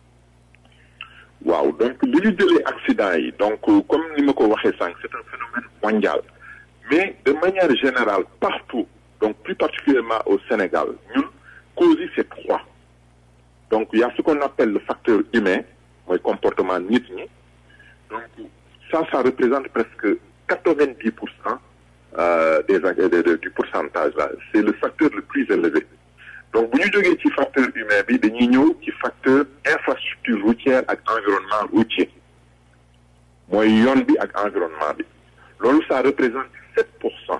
Wow. Donc, l'idée des accidents, donc, euh, comme nous l'avons dit, c'est un phénomène mondial. Mais de manière générale, partout, donc plus particulièrement au Sénégal, nous, causes c'est trois. Donc, il y a ce qu'on appelle le facteur humain, le comportement nit ñi. Donc, ça, ça représente presque quatre-vingt-dix pour cent euh, des, de, de, du pourcentage là. C'est le facteur le plus élevé. Donc, bu ñu jógee ci facteur humain bi dañuy ñëw ci facteur infrastructure routière ak environnement routier. mooy yoon bi ak environnement bi. loolu ça représente sept pour cent.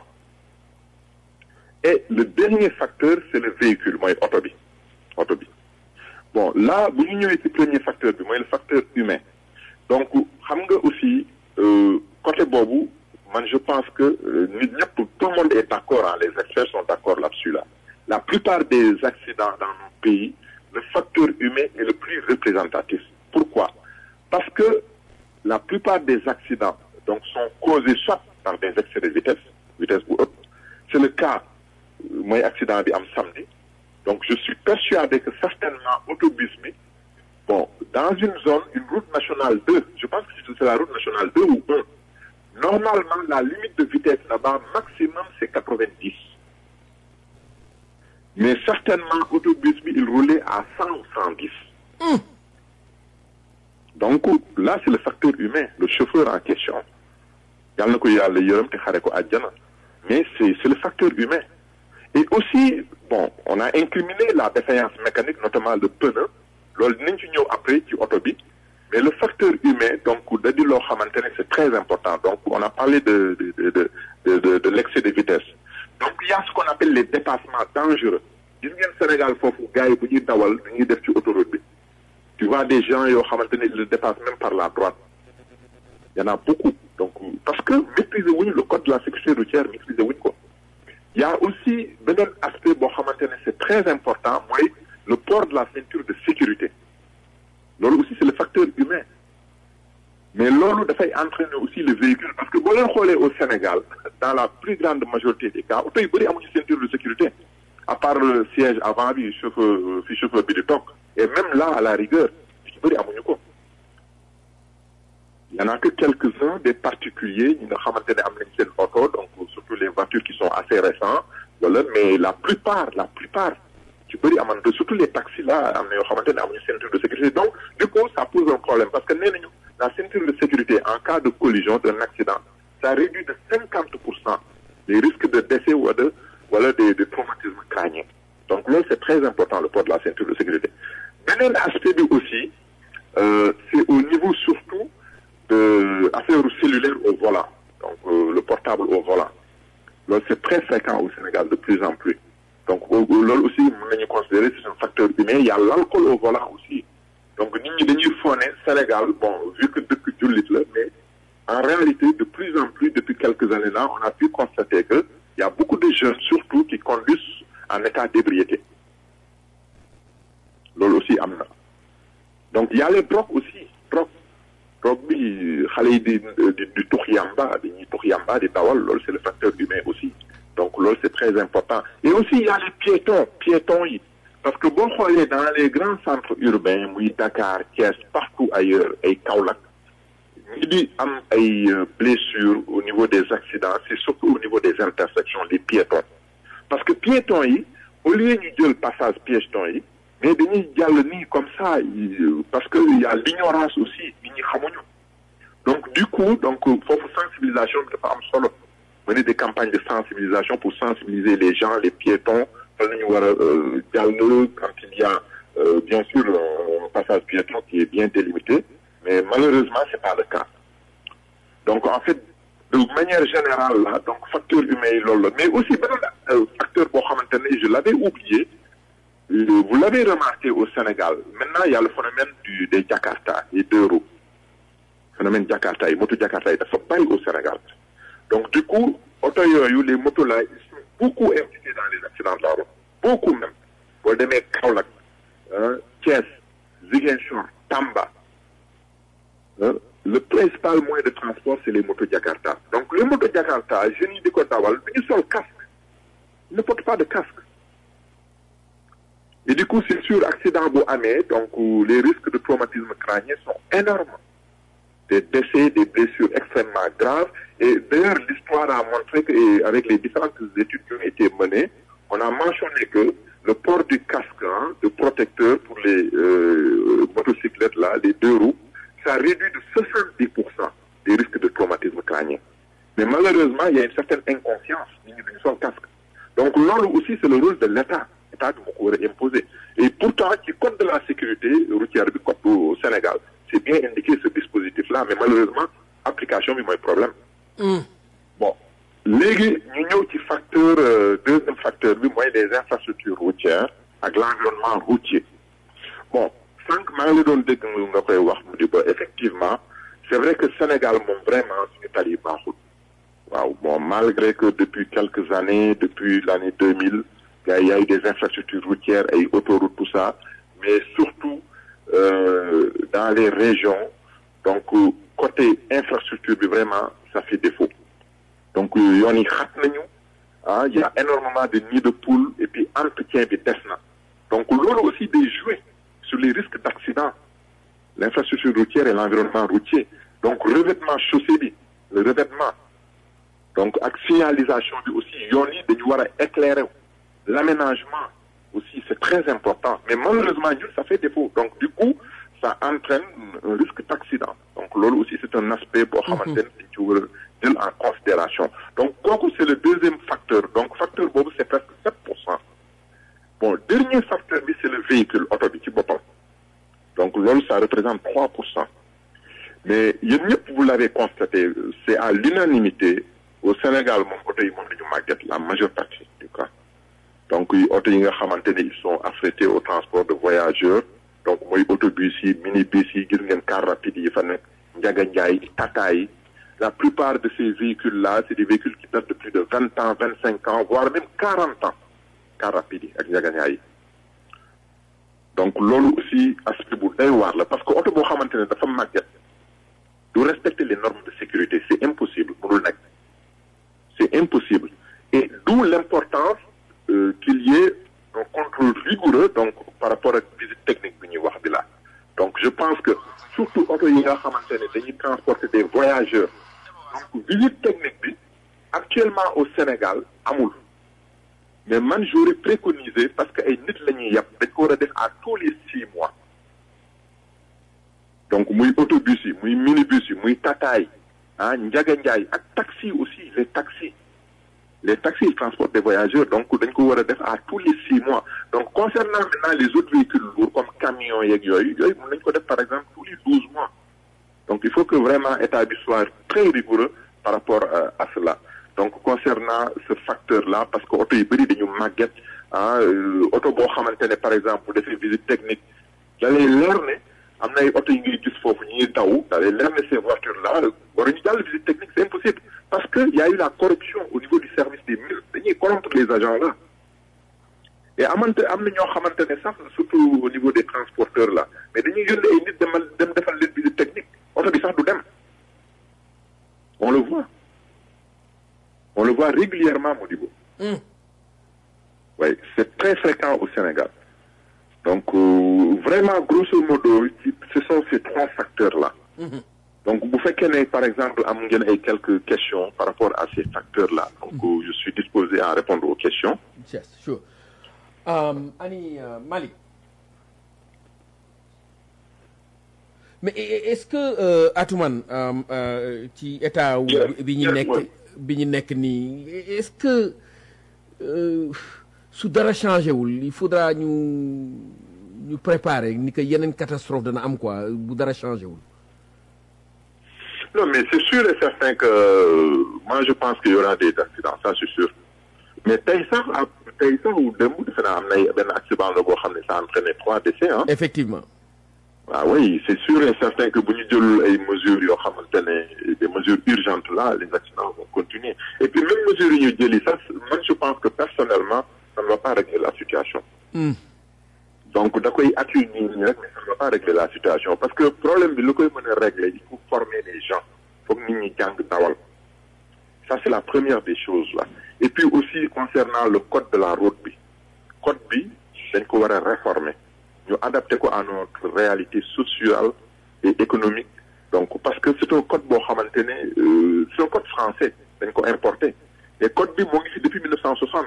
Et le dernier facteur, c'est le véhicule, mooy oto bi. oto bi. Bon, là, bu ñu ñëwee ci premier facteur bi mooy le facteur humain. Donc, xam nga aussi euh, côté boobu man je pense que euh, nit ñëpp tout le monde est d'accord hein, les experts sont d'accord là-dessus là. La plupart des accidents dans nos pays, le facteur humain est le plus représentatif. Pourquoi? Parce que la plupart des accidents donc sont causés soit par des excès de vitesse, vitesse ou autre. C'est le cas mooy accident bi am samedi. Donc, je suis persuadé que certainement, autobus, bon, dans une zone, une route nationale deux, je pense que c'est la route nationale deux ou un, normalement, la limite de vitesse là-bas, maximum, c'est quatre-vingt-dix. Mais certainement, autobus, il roulait à cent ou cent dix. Mmh. Donc, là, c'est le facteur humain, le chauffeur en question. Mais c'est le facteur humain. Et aussi, bon, on a incriminé la défaillance mécanique, notamment le pneu. L'ol n'ingénieur après qui autobit. Mais le facteur humain, donc, c'est très important. Donc, on a parlé de, de, de, de, de, de l'excès de vitesse. Donc, il y a ce qu'on appelle les dépassements dangereux. Au Sénégal, tu vois des gens qui le dépassent même par la droite. Il y en a beaucoup. Donc, parce que maîtriser le code de la sécurité routière, maîtriser quoi. Il y a aussi un aspect, c'est très important, moi, le port de la ceinture de sécurité. Loolu aussi c'est le facteur humain. Mais loolu dafay entraîner aussi le véhicule parce que boo leen xoolee au Sénégal dans la plus grande majorité des cas oto yu bëri amuñu ceinture de sécurité à part le siège avant bi chauffeur fi chauffeur bi di toog et même là à la rigueur ci bëri amuñu ko. Il y en a que quelques-uns des particuliers ñi nga xamante ne am nañ seen oto donc surtout les voitures qui sont assez récentes wala mais la plupart la plupart ci bëri amoon de surtout les taxis là am na yoo xamante ne amuñu ceinture de sécurité donc du coup ça pose un problème parce que nee nañu la ceinture de sécurité en cas de collision d'un accident ça réduit de cinquante pour cent les risques de décès ou de wala des de traumatisme crânien donc loolu c'est très important le port de la ceinture de sécurité. Beneen aspect bi aussi euh, c'est au niveau surtout de affaire cellulaire au volant donc euh, le portable au volant loolu c'est très fréquent au Sénégal de plus en plus donc loolu aussi mën nañu considérer c'est un facteur humain. Il y a l'alcool au volant aussi donc nit ñi dañuy fone Sénégal bon vu que dëkk jullit la mais en réalité de plus en plus depuis quelques années là on a pu constater que il y a beaucoup de jeunes surtout qui conduisent en état d'ébriété loolu aussi am na donc il y a les drogues aussi drogue drogue bi xale yi di di di tux yamba dañuy tux yamba di dawal loolu c'est le facteur humain aussi donc loolu c'est très important et aussi il y a les piétons piétons yi parce que boo xoolee dans les grands centres urbains muy Dakar Thiès partout ailleurs ay Kaolack ñi di am ay blessures au niveau des accidents c'est surtout au niveau des intersections les piétons parce que piétons yi au lieu ñu jël passage piétons yi mais dañuy jàll nii comme ça parce que il y a l'ignorance aussi nit ñi xamuñu donc du coup donc foofu sensibilisation bi dafa am solo mener des campagnes de sensibilisation pour sensibiliser les gens les piétons fan la ñu war a jàll quand il y a euh, bien sûr un passage piéton qui est bien délimité mais malheureusement c'est pas le cas donc en fait de manière générale là donc facteur humain yi loolu la mais aussi beneen facteur boo xamante ne je l'avais oublié vous l'avez remarqué au Sénégal maintenant il y a le phénomène du des Jakarta les deux roues phénomène Jakarta yi moto Jakarta yi dafa bari au Sénégal donc du coup oto yooyu les motos là ils sont beaucoup impliqués dans les accidents de la route beaucoup même boo demee Kaolack Thiès Ziguinchor Tamba le principal moyen de transport c'est les motos Jakarta donc les motos Jakarta jeunes yi di ko dawal du ñu sol casque ils ne portent pas de casque et du coup c'est sûr accident bu amee donc les risques de traumatisme crânien sont énormes des décès des blessures extrêmement graves et d'ailleurs l'histoire a montré que avec les différentes études qui ont été menées on a mentionné que le port du casque hein, de protecteur pour les euh, motocyclettes là les deux roues ça réduit de soixante-dix pour cent des risques de traumatisme crânien mais malheureusement il y a une certaine inconscience nit ñi duñu sol casque donc loolu aussi c'est le rôle de l'État État bi moo ko war a imposer et pourtant ci code de la sécurité routière bi code au Sénégal c'est bien indiqué ce dispositif là mais malheureusement application bi mooy problème mm. bon léegi ñu ñëw ci facteur euh, deuxième facteur bi mooy les infrastructures routières ak l'environnement routier bon sànq maa ngi la doon dégg nga koy wax mu di ba effectivement c'est vrai que Sénégal moom vraiment suñu tali baaxul waaw bon malgré que depuis quelques années depuis l'année deux mille il y a eu des infrastructures routières et autoroutes tout ça mais surtout euh, dans les régions donc côté infrastructure bi vraiment ça fait défaut donc yoon yi xat nañu ah il y a énormément de nids de poules et puis entretien bi des na donc loolu aussi day jouer sur les risques d'accident l'infrastructure routière et l'environnement routier donc revêtement chaussée bi le revêtement donc ak signalisation bi aussi yoon yi dañu war a éclairer l'aménagement aussi c'est très important mais malheureusement ñun ça fait défaut donc du coup ça entraîne un risque d'accident donc loolu aussi c'est un aspect boo xamante ne dañ ci war a jël en considération donc kooku c'est le deuxième facteur donc facteur boobu c'est presque sept pour cent bon dernier facteur bi c'est le véhicule oto bi ci boppam donc loolu ça représente trois pour cent mais yéen ñëpp vous l'avez constaté c'est à l'unanimité au Sénégal moom oto yi moom dañu màgget la majeure partie du cas donc oto yi nga xamante ne ils sont affrétés au transport de voyageurs donc mooy autobus yi minibus yi gis ngeen car rapide yi fa nekk Ndiaga Ndiaye Tata yi la plupart de ces véhicules là c'est des véhicules qui datent de plus de vingt ans vingt-cinq ans voire même quarante ans car rapide yi ak Ndiaga Ndiaye yi donc loolu aussi aspect bu doy waar la parce que oto boo xamante ne dafa màgget du respecter les normes de sécurité c'est impossible mënul nekk c'est impossible et d'où l'importance euh, qu'il y ait un contrôle rigoureux donc par rapport ak visite technique bi ñuy wax bi la donc je pense que surtout oto yi nga xamante ne dañuy transporter des voyageurs donc visite technique bi actuellement au Sénégal amul mais man j'aurais préconisé parce que ay nit la ñuy yàpp dañ ko war a def à tous les six mois donc muy autobus yi muy minibus yi muy tataay ah njaga njaay ak taxi aussi les taxis les taxis ils transportent des voyageurs donc dañ ko war a def à tous les six mois donc concernant maintenant les autres véhicules lourds comme camions yeeg yooyu yooyu mën nañ ko def par exemple tous les douze mois donc il faut que vraiment état bi soit très rigoureux par rapport euh, à cela donc concernant ce facteur là parce que oto yu bëri dañu màgget ah oto boo xamante ne par exemple bu defee visite technique da lay leer ne am na ay oto yi ngay gis foofu ñuy daw da lay leer ne ces voitures là waruñu jàll visite technique c'est impossible parce que y a eu la corruption au niveau du service des mines dañuy corrompre les agents là et amante am na ñoo xamante ne sax surtout au niveau des transporteurs là mais dañuy yónnee ay nit demal dem defal leen visite technique oto bi sax du dem on le voit on le voit régulièrement Modibo. Mm. Oui, c'est très fréquent au Sénégal. Donc, euh, vraiment, grosso modo, ce sont ces trois facteurs-là. Mm-hmm. Donc, vous faites par exemple, à quelques questions par rapport à ces facteurs-là. Donc, mm-hmm. euh, je suis disposé à répondre aux questions. Yes, sure. Um, Annie uh, Malik. Mais est-ce que euh, Atoumane, euh, qui est à Bigninek, Bigninek ni, est-ce que euh, su dara changé wul il faudra ñu ñu préparer ni que yeneen catastrophe dana am quoi bu dara changé wul. Non mais c'est sûr et certain que euh, moi je pense qu'il y aura des accidents ça c'est sûr mais tey sax tey sax ou démb defe naa am na benn accident la boo xam ne ça a entraîné trois décès hein. Effectivement. Ah oui, c'est sûr et certain que si nous avons des mesures, des mesures urgentes là, les accidents vont continuer. Et puis même mesures que nous avons, moi je pense que personnellement, ça ne va pas régler la situation. Mm. Donc, d'accord, il y a une ligne, mais ça ne va pas régler la situation. Parce que le problème, le que nous régler, il faut former les gens. Il faut que nous ayons. Ça, c'est la première des choses là. Et puis aussi, concernant le code de la route, le code B, c'est qu'on va réformer. Nous adapter quoi à notre réalité sociale et économique. Donc, parce que c'est un code bon, euh, c'est un code français, c'est un code importé. Et le code B, moi, ici depuis mille neuf cent soixante.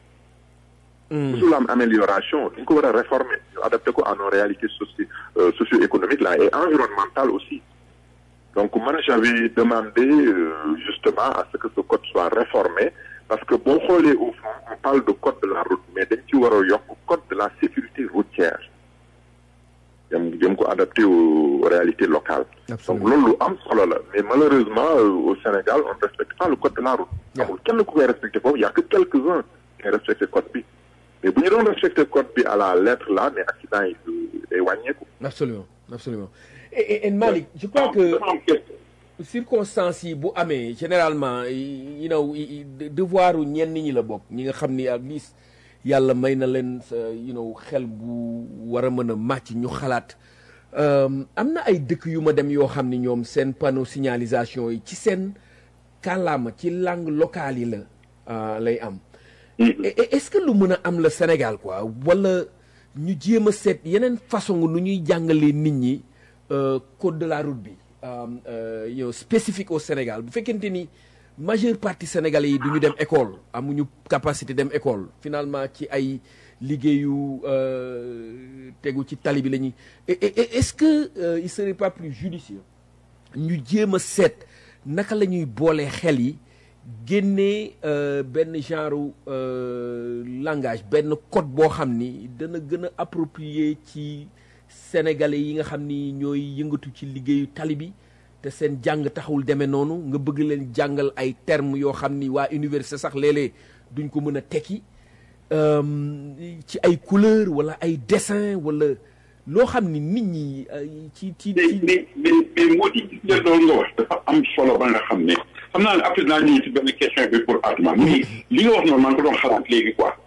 Mm. Sur l'amélioration, nous devons réformer, nous adapter quoi à nos réalités soci euh, socio-économiques là et environnementales aussi. Donc, moi, j'avais demandé euh, justement à ce que ce code soit réformé, parce que bon, au fond, on parle de code de la route, mais d'un code de la sécurité routière. Il faut adapter aux réalités locales. Absolument. Donc, l'on am solo la. Mais malheureusement, euh, au Sénégal, on ne respecte pas le code de la route. Yeah. Quel ne pouvait respecter pas? Il n'y a que quelques-uns qui respectent le code B. Mais si on respecte le code B à la lettre là, mais l'accident est éloigné. Absolument, absolument. Et, et, et Malik, je crois que circonstances yi bu amé généralement you know devoiru ñenn ñi la bok ñi nga xamni at least yalla may na len you know xel bu wara mëna match ñu xalaat euh amna ay dëkk yu ma dem yo xamni ñom sen panneau signalisation yi ci sen kalama ci langue locale yi la euh, lay am est-ce que lu mëna am le Sénégal quoi wala ñu jéma sét yenen façon nu ñuy jangalé nit ñi euh code de la route bi Um, uh, you know, spécifique au Sénégal bu fekkente ni majeure partie sénégalais yi duñu dem école amuñu capacité dem école finalement ci ay liggéeyu euh, tegu ci tali bi lañuy est-ce que euh, il serait pas plus judicieux ñu jéem a seet naka la ñuy boolee xel yi génnee euh, benn genre euh, langage benn code boo xam ni dana gën a approprié ci sénégalais yi nga xamni ñoy yëngatu ci liggéeyu talibi té sen jang taxawul démé nonu nga bëgg leen jangal ay termes yo xamni wa université sax lélé duñ ko mëna téki euh ci ay couleurs wala ay dessins wala lo xamni nit ñi ci ci mais mais mais modi ci do nga wax dafa am solo ba nga xamné xamna après na ñu ci benn question bi pour Atma li nga wax non man ko doon xalaat légui quoi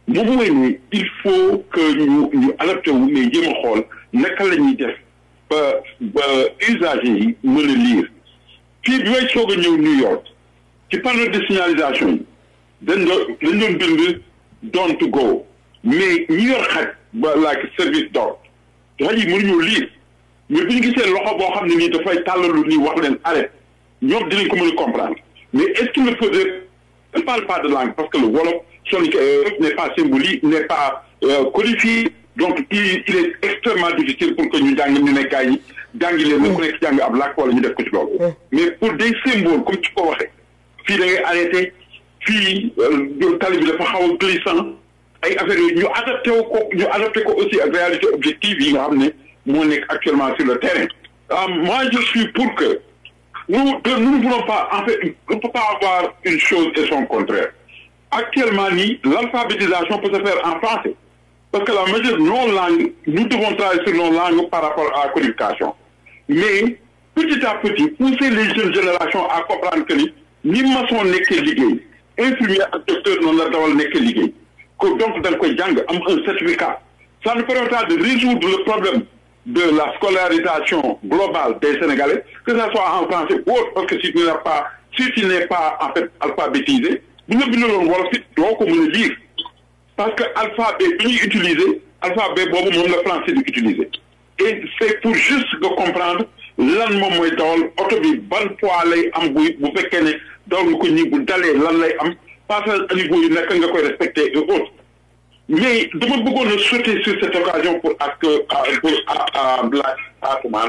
moom mooy ni il faut que ñu ñu adapté wu mais jéem a xool naka la ñuy def ba ba usagers yi mën a lire fii bi may soog a ñëw New York ci panneau de signalisation yi dañ doon dañ doon bind don't go mais ñi yor xaj ba like service dog xaj yi mënuñoo lire mais bu ñu gisee loxo boo xam ne nii dafay tàllalu nii wax leen arrête ñoom dinañ ko mën a comprendre mais est-ce qu'il le faisait ne parle pas de langue parce que le wolof sonique euh, n'est pas symbolique, n'est pas euh, codifié. Donc, il, il est extrêmement difficile pour que nous disions que nous sommes jàngi leen ku nekk jàng ab làkk wala ñu def ko ci loolu. Mais pour des symboles comme tu ko waxee fii da ngay arrêté fii tali bi dafa xaw a glissant ay affaires yooyu ñu adapté ko ñu adapté ko aussi ak réalité objective yi nga xam ne moo nekk actuellement sur le terrain. Ah, moi je suis pour que nous nous ne voulons pas en fait on ne peut pas avoir une chose et son contraire. Actuellement nii l'alphabétisation peut se faire en français parce que la majeure non langue nous devons travailler sur nos langues par rapport à la codification. Mais petit à petit pousser les jeunes générations à comprendre que ni ni maçon nekkee liggéey infirmier ak docteur noonu la dawal nekkee liggéey ko donc da nga koy jàng am un certificat. Ça nous permettra de résoudre le problème de la scolarisation globale des Sénégalais, que ça soit en français ou autre, parce que si tu n'es pas si tu n'es pas en fait alphabétisé bu nga bindaloon wolof it doo ko mën a lire parce que alphabet bi ñuy utiliser alphabet boobu moom la français di utiliser. Et c'est pour juste nga comprendre lan moom mooy dawal oto bi ban poids lay am bu bu fekkee ne dawal nga ko ñi bu dalee lan lay am parce que niveau yi nekk nga koy respecter et autres. Mais dama bëggoon a sauter sur cette occasion pour ak pour à à à comment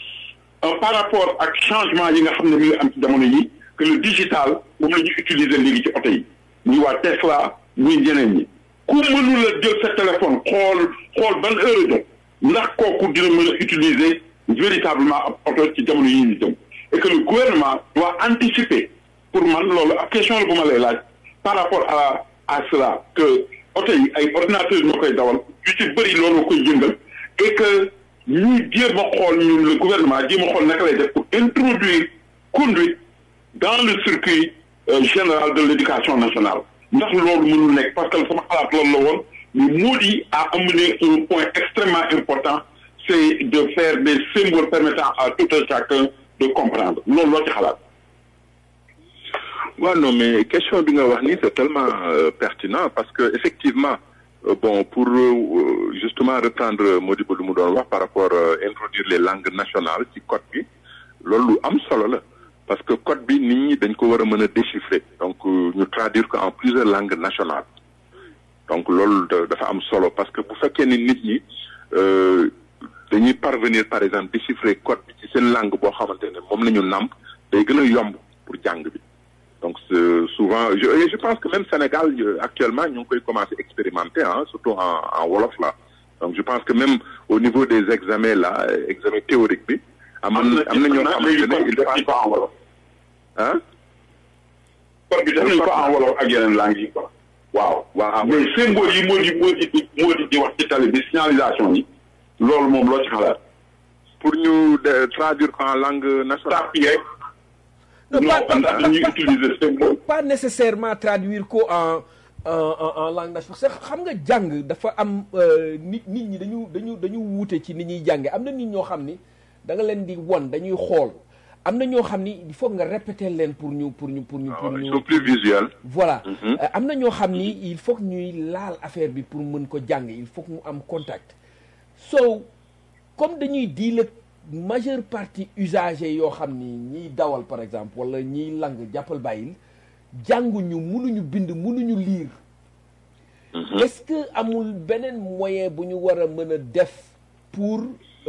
par rapport ak changement yi nga xam ne mi ngi am ci jamono yi que le digital moom la ñu utiliser léegi ci oto yi muy waa Tesla muy ñeneen ñi ku mënul a jël sa téléphone xool xool ban heure jot ndax kooku dina mën a utiliser véritablement ab oto ci jamono yi ñu jëm et que le gouvernement doit anticiper pour man loolu ab question la bu ma lay laaj par rapport à à cela que oto yi ay ordinateurs ñoo koy dawal yu ci bëri loolu koy yëngal et que ñu jéem a xool ñun le gouvernement jéem a xool naka lay def pour introduire conduite dans le circuit euh, général de l'éducation nationale ndax loolu mënul nekk parce que sama xalaat loolu la woon mais Modi a amené un point extrêmement important c'est de faire des symboles permettant à tout un chacun de comprendre loolu loo ci xalaat. Ouais, non, mais question bi nga wax ni c'est tellement euh, pertinent parce que effectivement euh, bon pour euh, justement reprendre Modibo lu mu doon wax par rapport euh, introduire les langues nationales ci code bi loolu lu am solo la parce que code bi nit ñi dañ ko war a mën a déchiffrer donc euh, ñu traduire ko en plusieurs langues nationales donc loolu dafa am solo parce que bu fekkee ni nit ñi euh, dañuy parvenir par exemple déchiffrer code bi ci seen langue boo xamante ne moom la ñu nàmp day gën a yomb pour jàng bi. Donc souvent, je, je pense que même Sénégal actuellement, nous pouvons commencer à expérimenter, hein, surtout en, en Wolof là. Donc je pense que même au niveau des examens là, examens théoriques, bi, amna amna ñoo xamantene il passe pas en Wolof. Hein? Parce que dañu ko en Wolof ak yeneen langue yi quoi. Waaw, waaw. Mais symbole yi moo di moo di moo di di wax ci tali bi signalisation yi. Loolu moom loo ci xalaat. Pour ñu traduire en langue nationale. Non, pas, pas, pas, pas, pas nécessairement traduire ko en en en, en langue nationale parce que xam nga jàng dafa am nit nit ñi dañu dañu dañu wuute ci ni ñuy jànge am na nit ñoo xam ni da nga leen di won dañuy xool am na ñoo xam ni il faut nga répéter leen pour ñu pour ñu pour ñu pour ñu. Ils sont plus visuels. Voilà am na ñoo xam ni il faut que ñuy laal affaire bi pour mën ko jàng il faut que mu am contact so comme dañuy di la majeure partie usagers yoo xam ni ñiy dawal par exemple wala ñiy lang jàppal bàyyil jànguñu mënuñu bind mënuñu lire est-ce que amul beneen moyen bu ñu war a mën a def pour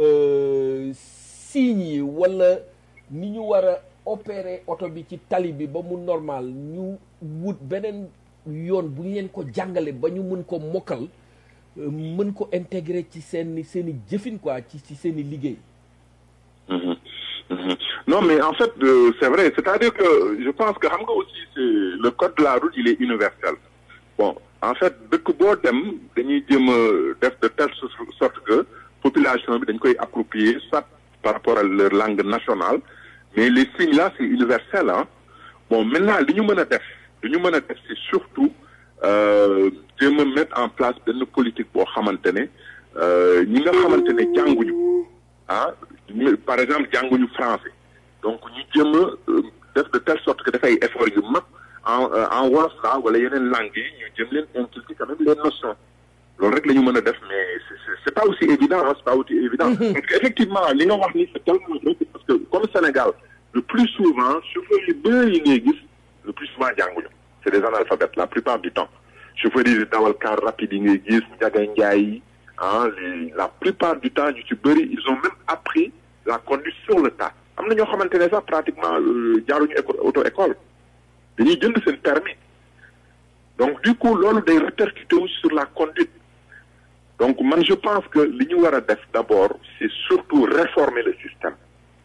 signes yi wala ni ñu war a opérer oto bi ci tali bi ba mu normal ñu wut beneen yoon bu ñu leen ko jàngale ba ñu mën ko mokkal mën ko intégrer ci seen seen i jëfin quoi ci ci seen i liggéey. Mmh. Mmh. Non, mais en fait, euh, c'est vrai. C'est-à-dire que je pense que aussi, c'est, le code de la route, il est universel. Bon, en fait, dès que bon dem, dañuy jëm def de telle sorte que population bi dañ koy approprier soit par rapport à leur langue nationale, mais les signes là, c'est universel, hein. Bon, maintenant, li ñu mën a def, li ñu mën a def, c'est surtout euh, jëm jéem a mettre en place benn politique boo xamante ne ñi nga xamante ne jànguñu ah par exemple jànguñu français donc ñu jéem a def de telle sorte que dafay effort yu mag en en wolof la wala yeneen langues yi ñu jëm leen inculquer quand même les notions loolu rek la ñu mën a def mais c'est c'est pas aussi évident hein, c'est pas aussi évident parce que effectivement li nga wax ni c'est tellement vrai parce que comme Sénégal le plus souvent chauffeurs yu bëri yi ngay gis le plus souvent jànguñu c'est des analphabètes la plupart du temps chauffeurs yi dawal car rapide yi ngay gis Ndiaga Ndiaye yi ah les la plupart du temps ñu ci bëri ils ont même appris la conduite sur le tas am na ñoo xamante ne sax pratiquement jaaruñu école auto école dañuy jënd seen permis donc du coup loolu day répercuté wu sur la conduite donc man je pense que li ñu war a def d'abord c'est surtout réformer le système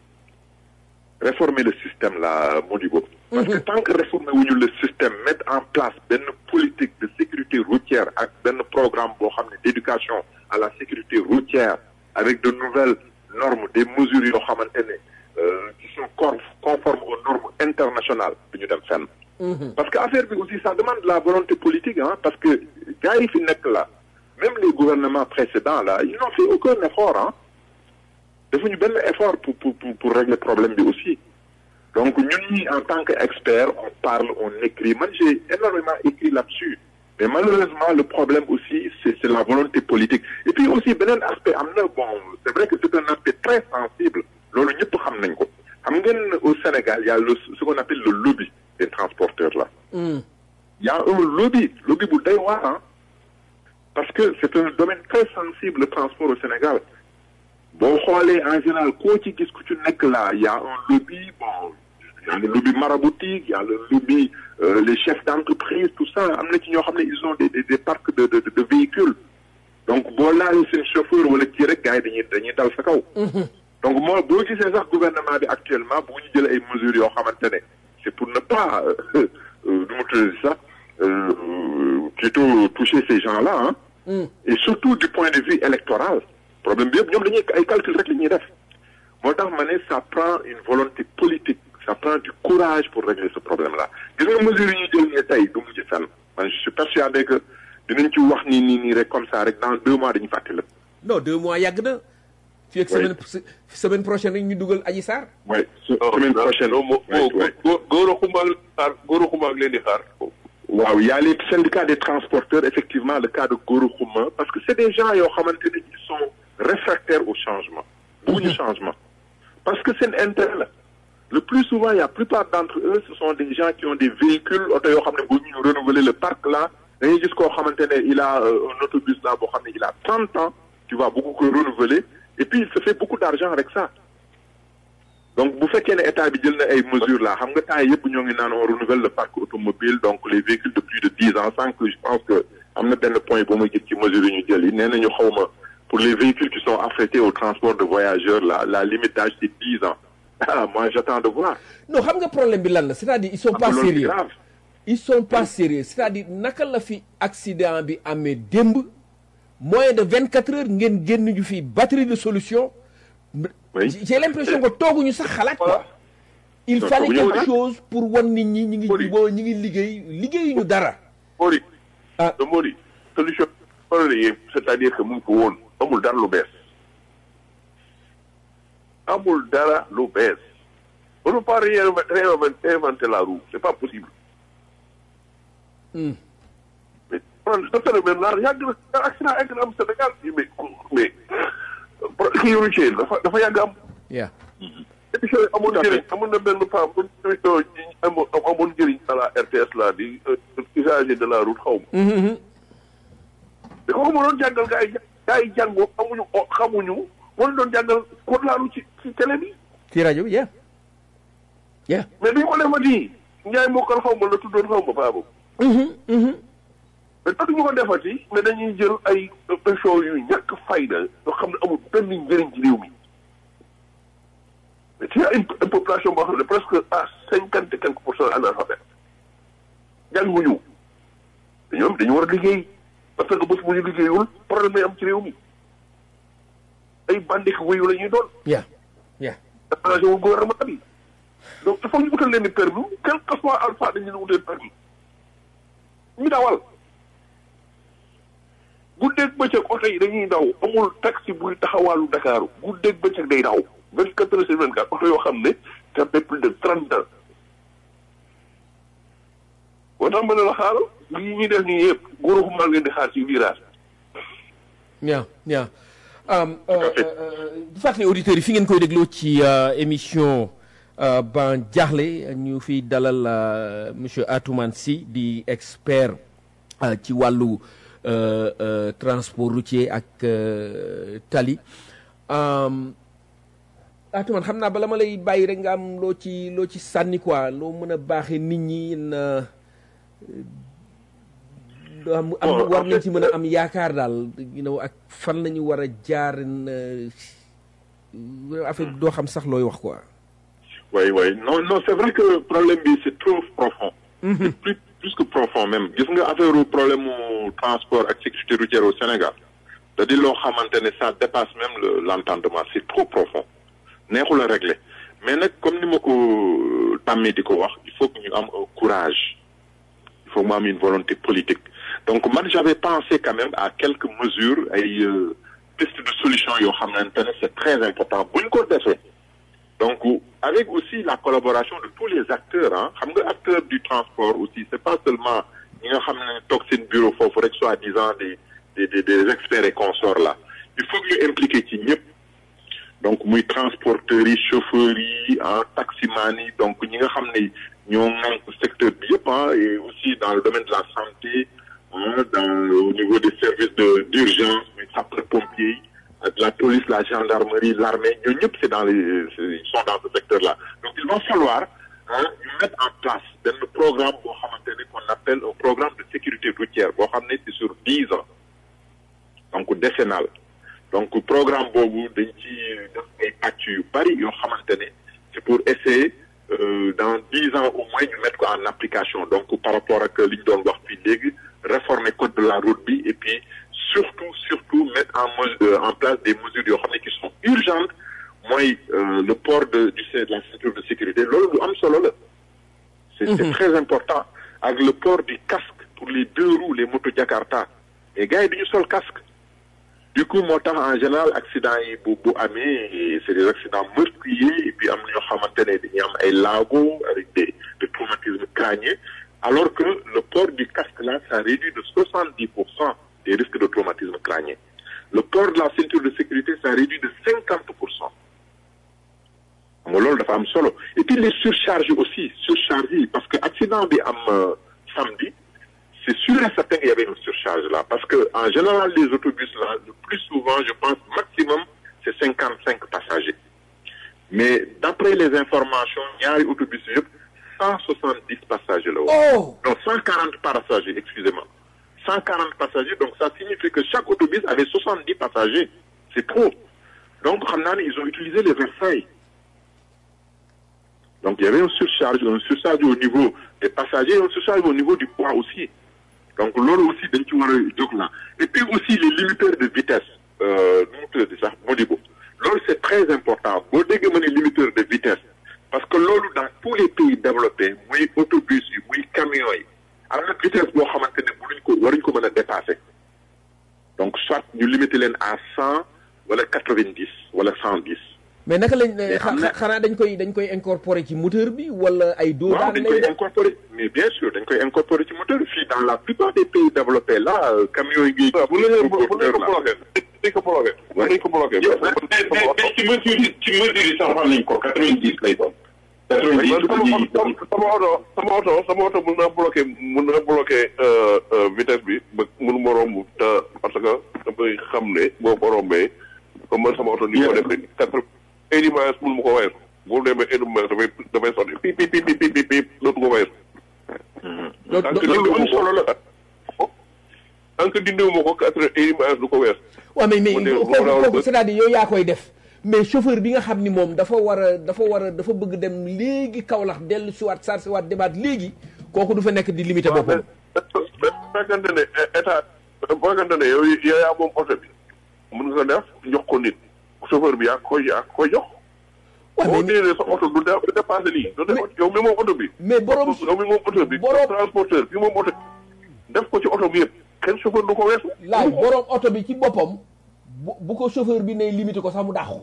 réformer le système là Modibo parce que tant que réformer wuñu le système mettre en place benn politique de sécurité routière ak benn programme boo xam ne d'éducation à la sécurité routière avec de nouvelles normes des mesures yoo xamante ne qui sont conformes aux normes internationales du ñu dem fenn parce que affaire bi aussi ça demande de la volonté politique hein parce que gars yi fi nekk là même les gouvernements précédents là ils n'ont fait aucun effort hein defuñu benn effort pour pour pour régler problème bi aussi donc ñun ñi en tant qu'experts on parle on écrit man j'ai énormément écrit là-dessus mais malheureusement le problème aussi c'est c'est la volonté politique et puis aussi beneen aspect am na bon c'est vrai que c'est un aspect très sensible loolu ñëpp xam nañ ko xam ngeen au Sénégal il y a le ce qu'on appelle le lobby des transporteurs là il y a un lobby lobby bu doy waar hein parce que c'est un domaine très sensible le transport au Sénégal boo xoolee en général koo ci gis ku ci nekk là il y a un lobby bon il y a le lobby maraboutique il y a le lobby euh, les chefs d'entreprise tout ça am na ci ñoo xam ne ils ont des des, des parcs de, de de de véhicules donc boo laalee seen chauffeur wala kii rek gars yi dañuy dañuy dal sa kaw donc moo boo gisee sax gouvernement bi actuellement bu ñu jël ay mesures yoo xamante ne c'est pour ne pas nu mu tudd sax plutôt toucher ces gens-là hein mm. et surtout du point de vue électoral problème bi yëpp ñoom dañuy ay calcul rek la ñuy def moo tax ma ne ça prend une volonté politique ça prend du courage pour régler ce problème-là gis nga mesures yi ñu jël ne tey du mujj fenn man je suis persuadé que dinañ ci wax nii nii nii rek comme ça rek dans deux mois dañuy fàtte lépp. non deux mois yàgg na. fii ak semaine semaine prochaine rek ñu dugal Adji Sarr. oui semaine prochaine. góor a xumba xaar góor a xumba ak leen di xaar. waaw y a les syndicats des transporteurs effectivement le cas de Goro Khouma parce que c'est des gens yoo xamante ne ils sont réfractaires au changement bëgguñu changement parce que seen intérêt la le plus souvent y a plupart d'entre eux ce sont des gens qui ont des véhicules oto yoo xam ne bu ñu renouveler le parc là dañuy gis koo xamante ne il a un autobus là boo xam ne il a trente ans tu vois beaucoup koy renouveler et puis il se fait beaucoup d'argent avec ça donc bu fekkee ne état bi jël na ay mesures là xam nga temps yëpp ñoo ngi naan on renouvelle le parc automobile donc les véhicules de plus de dix ans sans que je pense que am na benn point boo ma gis ci mesures yi ñu jël yi nee nañu xawma pour les véhicules qui sont affrétés au transport de voyageurs la la limite d'âge c'est dix ans ah moi j'attends de voir. non xam nga problème bi lan la c'est-à-dire ils sont pas sérieux ils sont pas sérieux c'est-à-dire naka la fi accident bi amee démb moins de vingt-quatre heures ngeen génn ñu fi batterie de solution. Oui. J'ai l'impression que tooguñu sax xalaat quoi. il fallait quelque chose pour wan nit ñi ñi ngi juboo ñi ngi liggéey liggéeyuñu dara. Mori ah Mori solution c'est-à-dire que mu ngi ko woon amul dara lu bees amul dara lu bees on ne peut pas réinventer la roue c'est pas possible. Mm. mais ce phénomène là yàgg na accident egg na am Sénégal mais mais kii routier dafa dafa yàgg am. yeah. émission yi amoon njëriñ amoon na benn femme bu émission yi amoon amoon njëriñ à la R T S là di usager de la route xaw ma. da ko ma doon jàngal gars yi gars yi jàngoo amuñu xamuñu wala doon jàngal code la route ci ci télé bi. ci rajo bi yeah. yeah. mais dañu ko defati Ndiaye mokkal xaw ma la tuddoon xaw ma baabu. mais tax ñu ko defati mais dañuy jël ay émission yu ñàkk fayda yoo xam ne amul benn njëriñ ci réew mi mais tu as une population boo xam ne presque à cinquante et quelques pour cent analphabète jànguñu ñoom dañu war a liggéey parce que bés bu ñu liggéeyul problème may am ci réew mi ay bandi ko wéyu la ñuy doon. yeah yeah. arrangé wu gouvernement bi donc il faut ñu utal leen di permis quel que soit alpha dañu leen utal permis ñu dawal guddeeg bëccëg oto yi dañuy daw amul taxi buy taxawaalu Dakar guddeeg bëccëg day daw vingt quatre heures sur vingt quatre oto yoo xam ne ça fait plus de trente ans boo tax ma ne la xaaral lii ñuy def nii yëpp góoru maa ngeen di xaar ci virage. bien bien di fàttali auditeurs yi fi ngeen koy dégloo ci émission Ban Diakhli ñu fiy dalal monsieur Atoumane Sy di expert ci wàllu transport routier ak tali Atoumane xam naa bala ma lay bàyyi rek nga am loo ci loo ci sànni quoi loo mën a baaxee nit ñi na doo am am war nañ ci mën a am yaakaar daal you know ak fan la ñu war a jaar affaire doo xam sax looy wax quoi. oui oui non non c'est vrai que problème bi c'est trop profond. c'est plus plus que profond même gis nga affaire problème mu transport ak sécurité routière au Sénégal da di loo xamante ne ça dépasse même le l'entendement c'est trop profond neexul a régler mais nag comme ni ma ko tàmmee di ko wax il faut que ñu am un courage il faut que mu am une volonté politique donc man j'avais pensé quand même à quelques mesures ay pistes de solution yoo xamante ne c'est très important bu ñu ko defee donc avec aussi la collaboration de tous les acteurs ah xam nga acteurs du transport aussi c'est pas seulement ñi nga xam ne toog seen bureau foofu rek soi-disant des des des experts et consorts là il faut que ñu impliquer ci ñëpp donc muy transporteurs yi chauffeurs yi ah taximan yi donc ñi nga xam ne ñoo ŋànk secteur bi yëpp ah et aussi dans le domaine de la santé ah dans au niveau des services de d'urgence muy sapeurs-pompiers yi ak la police la gendarmerie l'armée ñoo ñëpp c'est dans les ils sont dans ce secteur là donc il va falloir ah ñu mettre en place benn programme boo xamante ne qu'on appelle un programme de sécurité routière boo xam ne c'est sur dix ans donc décennal donc programme boobu dañ ci def ay pàcc yu bari yoo xamante ne c'est pour essayer euh, dans dix ans au moins ñu mettre ko en application donc par rapport ak li ñu doon wax fii léegi réformer code de la route bi et puis surtout surtout mettre en euh, en place des mesures yoo xam ne qui sont urgentes mooy euh, le port de du de la ceinture de sécurité loolu lu am solo la c'est mm-hmm. c'est très important ak le port du casque pour les deux roues les motos Jakarta et gars yi duñu sol casque du coup moo tax en général accident yi bu bu amee c'est des accidents meurtriers et puis am na ñoo xamante ne dañuy am ay laago avec des des traumatismes crâniens alors que le port du casque là ça réduit de soixante-dix pour cent des risques de traumatisme crânien le port de la ceinture de sécurité ça réduit de cinquante pour cent xam nga loolu dafa am solo et puis les surcharges aussi surcharges yi parce que accident bi am euh, samedi c'est sûr et certain qu'il y avait une surcharge là parce que en général les autobus là le plus souvent je pense maximum c'est cinquante-cinq passagers mais d'après les informations ñaari autobus yëpp cent soixante-dix passagers la woon. Oh non cent quarante passagers excusez-moi cent quarante passagers donc ça signifie que chaque autobus avait soixante-dix passagers c'est trop donc xam naa ne ils ont utilisé les Versailles donc il y avait une surcharge une surcharge au niveau des passagers et une surcharge au niveau du poids aussi donc loolu aussi dañ ci war a jóg là et puis aussi les limiteurs de vitesse nu mu tuddati sax Modibo loolu c'est très important boo déggee ma ne limiteur de vitesse parce que loolu dans tous les pays développés muy autobus yi muy camions yi am na vitesse boo xamante ne mënuñ ko waruñ ko mën a dépasser donc soit ñu limiter leen à cent wala quatre-vingt-dix wala cent dix. mais naka lañ xanaa dañ koy dañ koy incorporer ci moteur bi wala ay doo daan dañ koy incorporer mais bien sûr dañ koy incorporer ci moteur fii dans la plupart des pays développés là camions yi ngi. waaw bu la ñu bu la ñu ko bloqué dañ ko bloqué. dañ ko bloqué. mais ci mesure yi ci mesure yi sax xam nañ ko quatre-vingt-dix lay doon. sama oto sama oto sama oto mën naa bloqué mën naa bloqué vitesse bi ba mënu ma romb te parce que damay xam ne boo ko rombee comme man sama oto ni ko def quatre eighty miles mënu ma ko weesu boo demee eighty miles dafay dafay sonné pip pip pip pip pip pip dootu ko weesu. loolu am solo la. tant que dindiwu ma ko quatre eighty miles du ko weesu. waaw mais mais kooku c'est-à-dire yow yaa koy def. mais chauffeur bi nga xam ni moom dafa war a dafa war a dafa bëgg dem léegi Kaolack dellu si waat sar si waat demaat léegi kooku du fa nekk di limiter boppam. bu fekkante ne état bu fekkante ne yow yow yaa moom oto bi mën nga def jox ko nit chauffeur bi yaa koy yaa koy jox. waaw boo déggee sa oto du du dépassé lii. yow mi moom oto bi. mais borom yow mi moom oto bi. borom transporteur bi moom oto def ko ci oto bi yëpp kenn chauffeur du ko weesu. laaj borom oto bi ci boppam bu bu ko chauffeur bi ne limité ko sax mu dàq ko.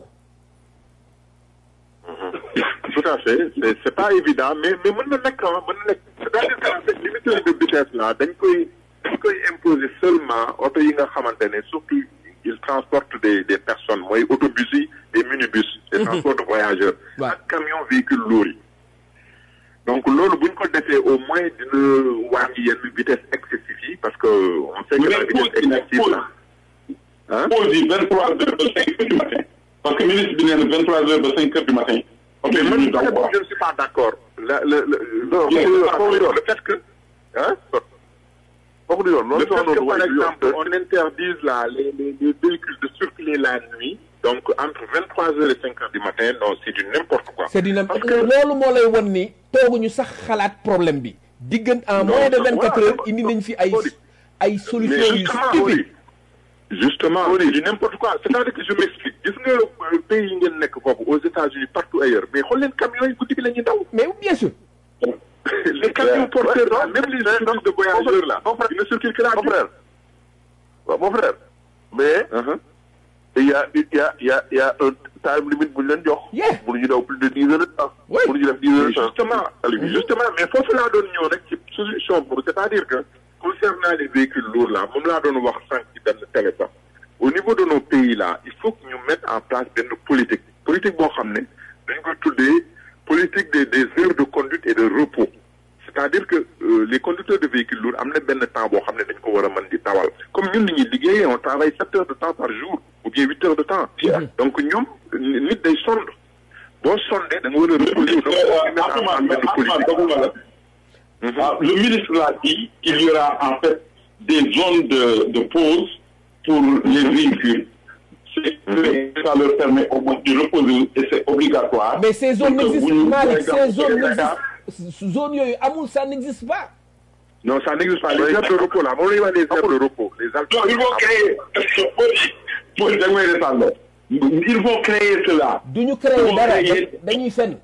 Tout à fait c'est c'est pas évident mais mais mën na nekk ah mën na nekk c'est-à-dire que en fait limiteur de vitesse là dañ koy dañ koy imposer seulement oto yi nga xamante ne surtout ils transportent des des personnes mooy autobus yi des minibus. des transports de voyageurs. ak camion véhicule lourd yi. donc loolu bu ñu ko defee au moins dina wàññi yenn vitesse excessive yi parce que on sait que la vitesse excessive là. ah pause yi vingt trois heures ba cinq heures du matin parce que ministre bi nee na vingt trois heures ba cinq heures du matin. ok man je ne suis pas d'accord. la la la non le fait que ah. foofu du yoon le fait que par exemple on interdise là les les les véhicules de circuler la nuit. donc entre vingt trois heures et cinq heures du matin non c'est du n'importe quoi. c'est du n'importe quoi loolu moo lay won ni tooguñu sax xalaat problème bi. diggante en moins de vingt quatre heures indi nañ fi ay ay solutions yu stupides. justement c'est du n'importe quoi c'est-à-dire que je m'explique gis nga pays yi ngeen nekk foofu aux États-Unis partout ailleurs mais xool leen camions yi guddi bi la ñuy daw. mais bien sûr. les camions porteurs là même les services de voyageurs là. ils ne circulent que la nuit. mon frère waaw mon frère mais. il y a il y a il y a il y a un time limit bu ñu leen jox. mënuñu daw plus de dix heures de temps. oui mënuñu def dix heures de temps. justement justement mais foofu laa doon ñëw rek ci solution pour c'est-à-dire que concernant les véhicules lourds là moom laa doon wax sànq ci benn télé sax au niveau de nos pays là il faut que ñu mettre en place benn politique politique boo xam ne dañ koy tuddee politique des des heures de conduite et de repos. c'est-à-dire que euh, les conducteurs de véhicules lourds am na benn temps boo xam ne dañ ko war a mën di dawal comme ñun li ñuy liggéeyee on travaille sept heures de temps par jour ou bien huit heures de temps. donc ñoom nit day sonn boo sondee da nga war a reposer. donc Ah, le ministre l'a dit qu'il y aura en fait des zones de, de pause pour les véhicules. C'est, ça leur permet au moins de reposer et c'est obligatoire. Mais ces zones n'existent pas, ces zones n'existent zone yooyu amul ça n'existe pas. Non, ça n'existe pas. Les aires de repos là, on va les aires de repos. Les non, ils vont créer. Ils vont créer cela. Duñu créer dara dañuy fenn.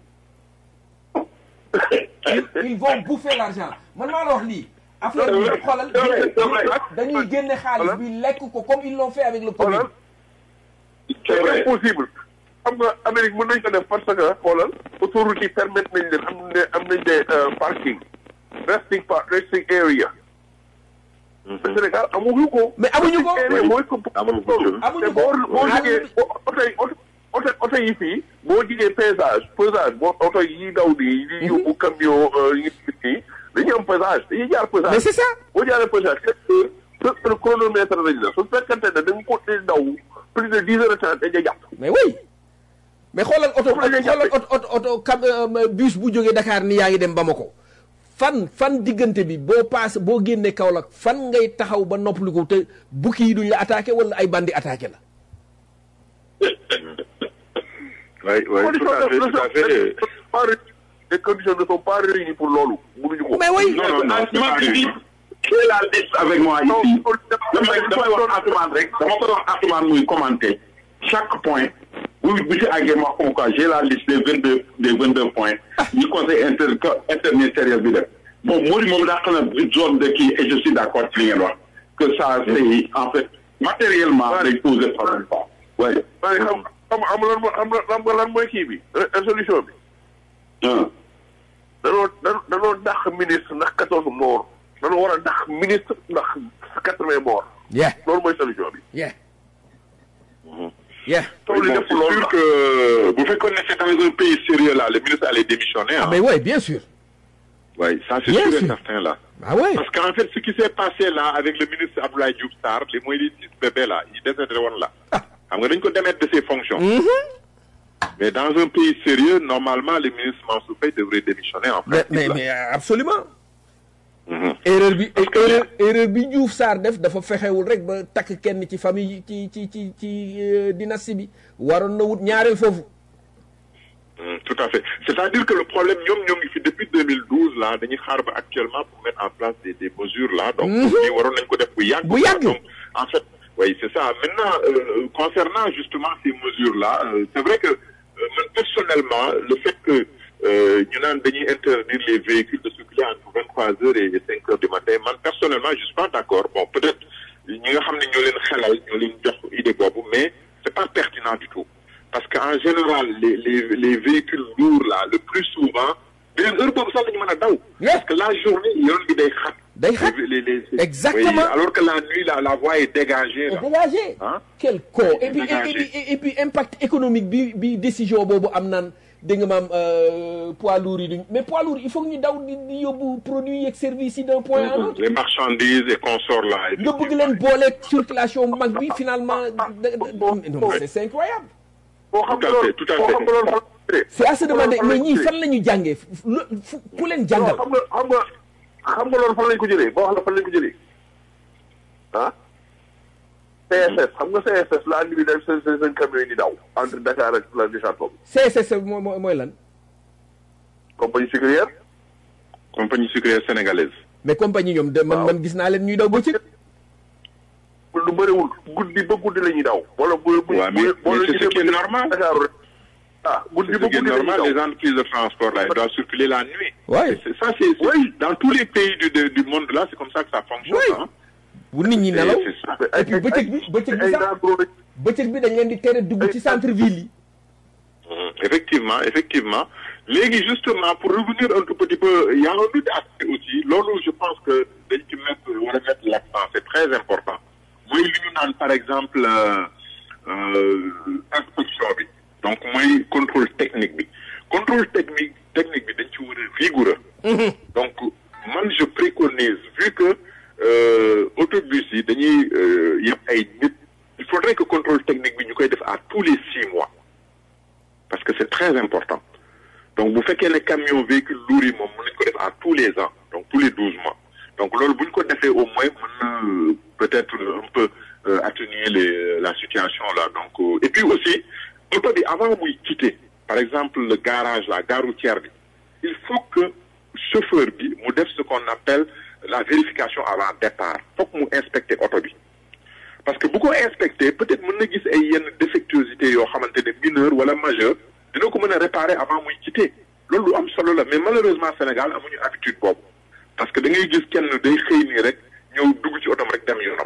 Ils, ils vont bouffer l'argent man maa la wax lii affaire bi xoolal dañuy génne xaalis bi lekk ko comme ils l'ont fait avec le Covid. c'est impossible xam nga Amérique mën nañ ko def parce que xoolal autoroute yi permettre nañ leen am ne am nañ des parking resting par resting area. Sénégal amuñu ko. mais amuñu ko mooy ko amuñu ko amuñu ko boo jigee oto yi oto oto yi fii boo jigee pesage pesage boo oto yi daw di yi yóbbu camion yi nii dañuy am pesage dañuy jaar pesage. mais c'est ça. boo jaaree pesage quatre heures chronomètre lañ la su fekkante ne da nga ko daw plus de dix heures de temps dañuy jàpp. mais oui mais xoolal oto xoolal oto oto cam bus bu jógee Dakar ni yaa ngi dem Bamako fan fan diggante bi boo paase boo génnee Kaolack fan ngay taxaw ba noppaliku te bukki yi duñ la attaqué wala ay bandi attaqué la. oui oui tout à fait tout à fait. Les conditions ne sont pas réunies pour l'olu. Mais oui. Non, non, non. Moi, je dis, quelle la liste avec moi ici. Dama wax Atoumane rek, dama ko wax Atoumane muy commenter. Chaque point, bu bu ci àggee ma xam quoi, j'ai la liste des vingt-deux des vingt-deux points. Du conseil inter interministériel bi def. Bon, Mori moom dàq na zone de kii et je suis d'accord ci li ngeen wax. Que ça c'est en fait matériellement day poser problème quoi. Oui. xam xam lan mooy xam nga lan mooy kii bi solution bi. danoo danoo dàq ministre ndax quatorze morts danoo war a dàq ministre ndax quatre-vingts morts. yeah loolu mooy solution bi. yeah yeah. c'est sûr que bu fekkoon ne c'est dans un pays sérieux là le ministre allait démissionner. ah mais oui bien sûr. oui ça c'est sûr et certain là. ah oui parce qu'en fait ce qui s'est passé là avec le ministre Abdoulaye Diouf Sarr les mooy les six bébés là il décédé woon là. xam nga dañ ko démettre de ses fonctions. Mais dans un pays sérieux, normalement, le ministre Mansour Faye devrait démissionner en fait. Mais, mais, mais absolument. Mm-hmm. erreur bi erreur erreur bi Diouf Sarr def dafa fexewul rek ba takk kenn ci famille ci ci ci ci dynastie bi waroon na wut ñaareel foofu. Tout à fait. C'est-à-dire que le problème, ñoom ñoo ngi fi depuis deux mille douze là dañuy xaar ba actuellement pour mettre en place des des mesures là. Donc ñi waroon nañ ko def bu yàgg. bu yàgg donc en fait, oui c'est ça. Maintenant euh, concernant justement ces mesures là, euh, c'est vrai que. Euh, personnellement, le fait que ñu naan dañuy interdire les véhicules de circuler entre vingt-trois heures et cinq heures du matin man personnellement je suis pas d'accord bon peut-être ñi nga xam ne ñoo leen xelal ñoo leen jox idée boobu mais c'est pas pertinent du tout parce que en général les les les véhicules lourds là le plus souvent beneen heure boobu sax la ñu mën a daw. parce que la journée yoon bi day xat. day xat les les exactement oui, alors que la nuit la la voie est dégagée. est dégagée ah quel con et puis et puis et puis impact économique bi bi décision boobu am naan dégg nga maam poids lourds yi duñ mais poids lourds il faut que ñu daw di di yóbbu produits yeeg services yi d'un point à l'autre. les marchandises et consorts là. nga bëgg leen booleeg circulation bu mag bi finalement non c'est c'est incroyable. tout à fait tout à fait. c'est à se demander mais ñii fan la ñu jàngee fu ku leen jàngal. xam nga xam nga xam nga loolu fan lañ ko jëlee boo xam ne fan lañ ko jëlee ah. C S S xam nga C S S la andi bi def seen seen camion yi di daw entre Dakar ak la Richard Toll. C S S mooy mooy lan. compagnie sucrière. compagnie sucrière sénégalaise. mais compagnie ñoom de man man gis naa leen ñuy daw ba ci. lu bëriwul guddi ba guddi la ñuy daw. wala bu bu bu c'est ce qui est normal. ah guddi ba c'est guddi la ñuy normal daw. les entreprises de transport là ils doivent circuler la nuit. Ouais. C'est- ça c'est c'est- Oui. dans tous les pays du de- du monde là c'est comme ça que ça fonctionne. Oui. hein. bu nit ñi C'est- nelaw c'est ça. et puis bëccëg bi bëccëg bi ay sax nagro rek. bëccëg bi dañ leen di tere dugg ci centre ville yi. Mhm. Effectivement, effectivement. Légui, justement, pour revenir un tout petit peu, il y a un autre aspect aussi. Là où je pense que dañ ci mettre, war a mettre l'accent, c'est très important. Mooy li ñu naan, par exemple, euh, euh, inspection bi. Donc, mooy contrôle technique bi. Contrôle technique, technique bi dañ ci war a rigoureux. Donc, man, je préconise, vu que euh, autobus yi dañuy euh, yëpp ay nit, il faudrait que contrôle technique bi ñu koy def à tous les six mois. Parce que c'est très important. Donc, vous faites que les camions, véhicules lourds, ils vont à tous les ans, donc tous les douze mois. Donc, là, vous fait au moins, euh, peut-être un peu euh, atténuer les, la situation là. Donc, euh, et puis aussi, avant de quitter, par exemple, le garage, la gare routière, il faut que le chauffeur nous def ce qu'on appelle la vérification avant départ. Il faut que nous inspections l'auto. Parce que beaucoup inspecté, peut-être mën na gis ay yenn défectuosité yoo xamante ne mineur wala majeur dina ko mën a réparer avant muy quitter loolu lu am solo la mais malheureusement Sénégal amuñu habitude boobu parce que da ngay gis kenn day xëy nii rek ñëw dugg ci otom rek dem yoonam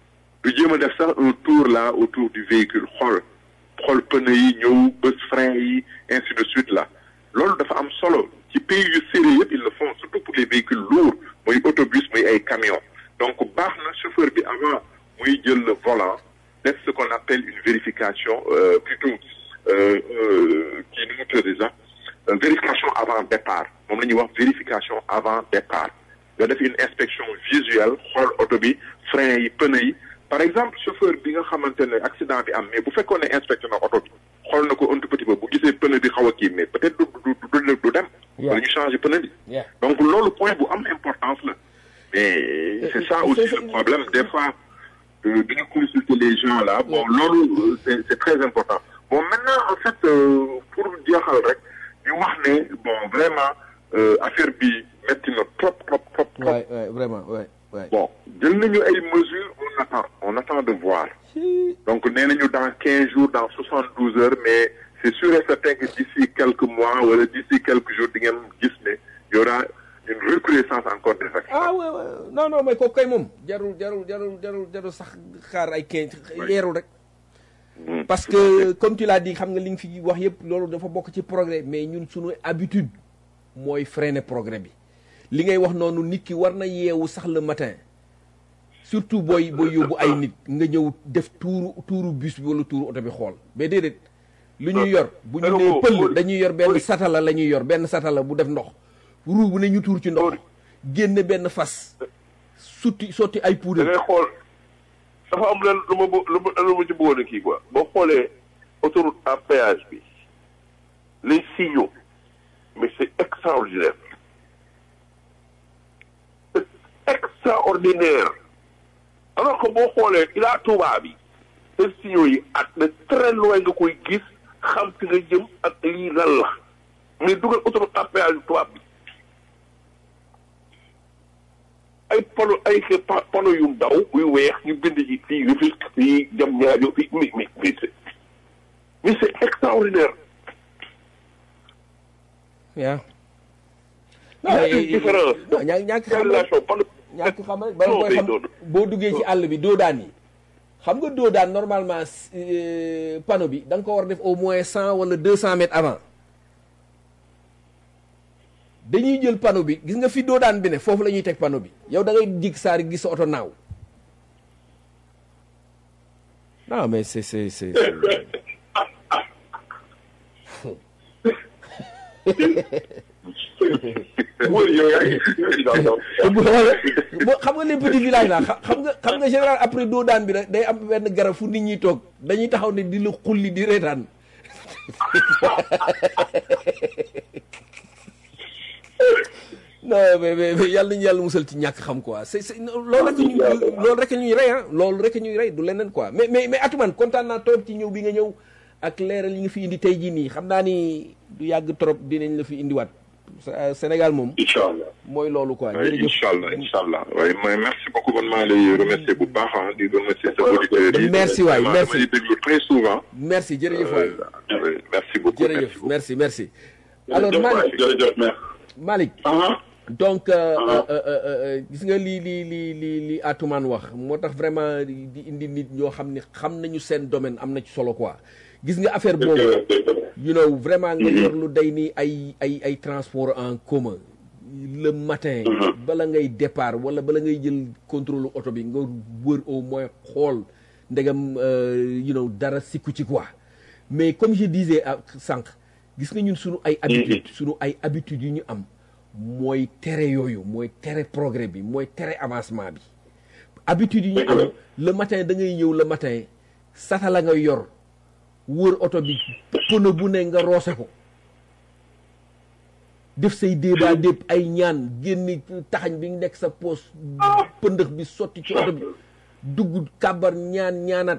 du jéem a def sax un tour là autour du véhicule xool xool pneu yi ñëw bës frein yi ainsi de suite là loolu dafa am solo ci pays yu sérieux yëpp ils le font surtout pour les véhicules lourds muy autobus muy ay camions donc baax na chauffeur bi avant muy jël le volant def ce qu'on appelle une vérification euh, plutôt euh, euh, qui nous montre déjà euh, vérification avant départ moom la ñuy wax vérification avant départ nga def une inspection visuelle xool oto bi frein yi pneu yi par exemple chauffeur bi nga xamante ne accident bi am mais bu fekkoon ne inspecté na oto bi xool na ko un tout petit peu bu gisee pneu bi xaw a kii mais peut-être du du du du dem wala ñu changer pneu bi donc loolu point bu am importance la mais c'est ça aussi le problème des fois de bien consulter les gens là. Bon, l'autre, c'est, c'est très important. Bon, maintenant, en fait, euh, pour dire rek, ñu wax ne, bon, vraiment, euh, affaire bi metti na trop, trop, trop, trop. Ouais, ouais, vraiment, ouais, ouais. Bon, jël nañu ay mesures, on attend, on attend de voir. Donc, nee nañu dans quinze jours, dans soixante-douze heures, mais c'est sûr et certain que d'ici quelques mois, ou d'ici quelques jours, di ngeen gis ne, y aura une recrudescence encore des accidents. ah ouais, ouais. non non mais kooku kay moom jarul jarul jarul jarul jarul sax xaar ay kii yeeru rek. parce que comme tu l'as dit xam nga li nga fi wax yëpp loolu dafa bokk ci progrès mais ñun suñu habitude mooy freiner progrès bi li ngay wax noonu nit ki war na yeewu sax le matin surtout booy booy yóbbu ay nit nga ñëw def tuuru tuuru bus bi wala tuuru oto bi xool mais déedéet lu ñuy yor bu ñu nee pël dañuy yor benn satala la ñuy yor benn satala bu def ndox ruu bu ne ñu tuur ci ndox génne benn fas sutti sotti ay poudre. da ngay xool dafa am leen lu ma bë lu ma lu ma ci bëggoon a kii quoi boo xoolee autoroute à péage bi les signaux mais c'est extraordinaire c'est extraordinaire alors que boo xoolee Ila Touba bi les signaux yi at de très loin nga koy gis xam fi nga jëm ak lii lan la mais dugal autoroute à péage Touba bi. ay pano ay pano yu ndaw yu weex ñu bind ci fii Rufisque fii jam ñaajo fii mais mais mais c'est mais c'est extraordinaire yaa Il y a une différence. non ñàkk ñàkk xam Relation panneau. ñàkk xam rek bala koy xam boo duggee ci àll bi doodaan yi xam nga doodaan normalement euh, panneau bi da nga ko war a def au moins cent wala deux cent mètres avant dañuy jël panneau bi gis nga fi doodaan bi ne foofu la ñuy teg panneau bi yow da ngay jig saari gis sa oto naaw non mais c'est c'est c'est Mooy yow yaa ngi daw daw. bo xam nga les petits villages là xa- xam nga xam nga général après doodaan bi rek day am benn garab fu nit ñi toog dañuy taxaw ne di la xulli di reetaan non mais mais mais yàlla nañu yàlla musal ci ñàkk xam quoi c'est c'est loolu rek ñu loolu rek ñuy rey ah loolu rek ñuy rey du leneen quoi mais mais mais Atoumane kontaan naa trop ci ñëw bi nga ñëw ak leeral yi nga fi indi tey jii nii xam naa ni du yàgg trop dinañ la fi indiwaat Sa- Sénégal moom incha allah. mooy loolu quoi oui jërëjëf incha allah incha allah oui mais merci beaucoup man maa lay remercier bu baax ah di remercier sa auditeurs yi. Merci waay, Vraiment, merci. damay déglu très souvent. merci jërëjëf waay Euh, oui, merci beaucoup merci jërëjëf beaucoup. merci merci alors Jërëjëf waay, Malick jërëjëf merci. Malick Ah, donc euh, Ah. euh, euh, euh, gis nga lii lii lii lii li Atoumane wax moo tax vraiment di di indi nit ñoo xam ne xam nañu seen domaine am na ci solo quoi gis nga affaire dëgg boobu la, dëgg la. you know vraiment nga yor lu day ni ay ay ay transport en commun le matin bala ngay départ wala bala ngay jël contrôle oto bi nga wër au moins xool ndegam euh, you know dara sikku ci quoi mais comme je disais ah, sànq gis nga ñun sunu ay habitude sunu ay habitudes yu ñu am mooy tere yooyu mooy tere progrès bi mooy tere avancement bi habitude yi ñu am le matin da ngay ñëw le matin satala nga yor wër oto bi pneu bu ne nga roose ko def say débat dépp ay ñaan génni taxañ bi nekk sa poos pëndëx bi sotti ci oto bi dugg kàbbar ñaan ñaanat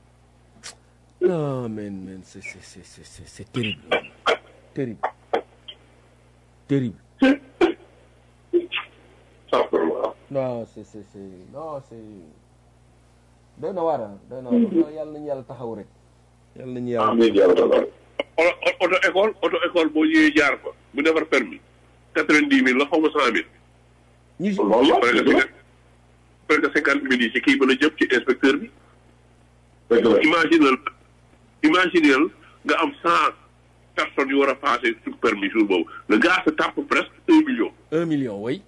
non mais mais c'est c'est c'est c'est c'est c'est terrible terrible terrible Astagfirullah. non c'est c'est c'est non c'est doy na waar ah doy na waar non yàlla nañu yàlla taxaw rek yàlla nañu yàlla Amiin yaa rabbal auto auto école auto école boo ñëwee jaar fa bu defar permis quatre-vingt-dix mille la xaw ma cent mille. ñu si loolu la presque dëgg la. cinquante presque cinquante mille yi ci kii ba la jëm ci inspecteur bi. dëgg la. imaginel imaginel nga am cent personnes yu war a passer sur permis jour boobu le gars se tape presque un million. un million way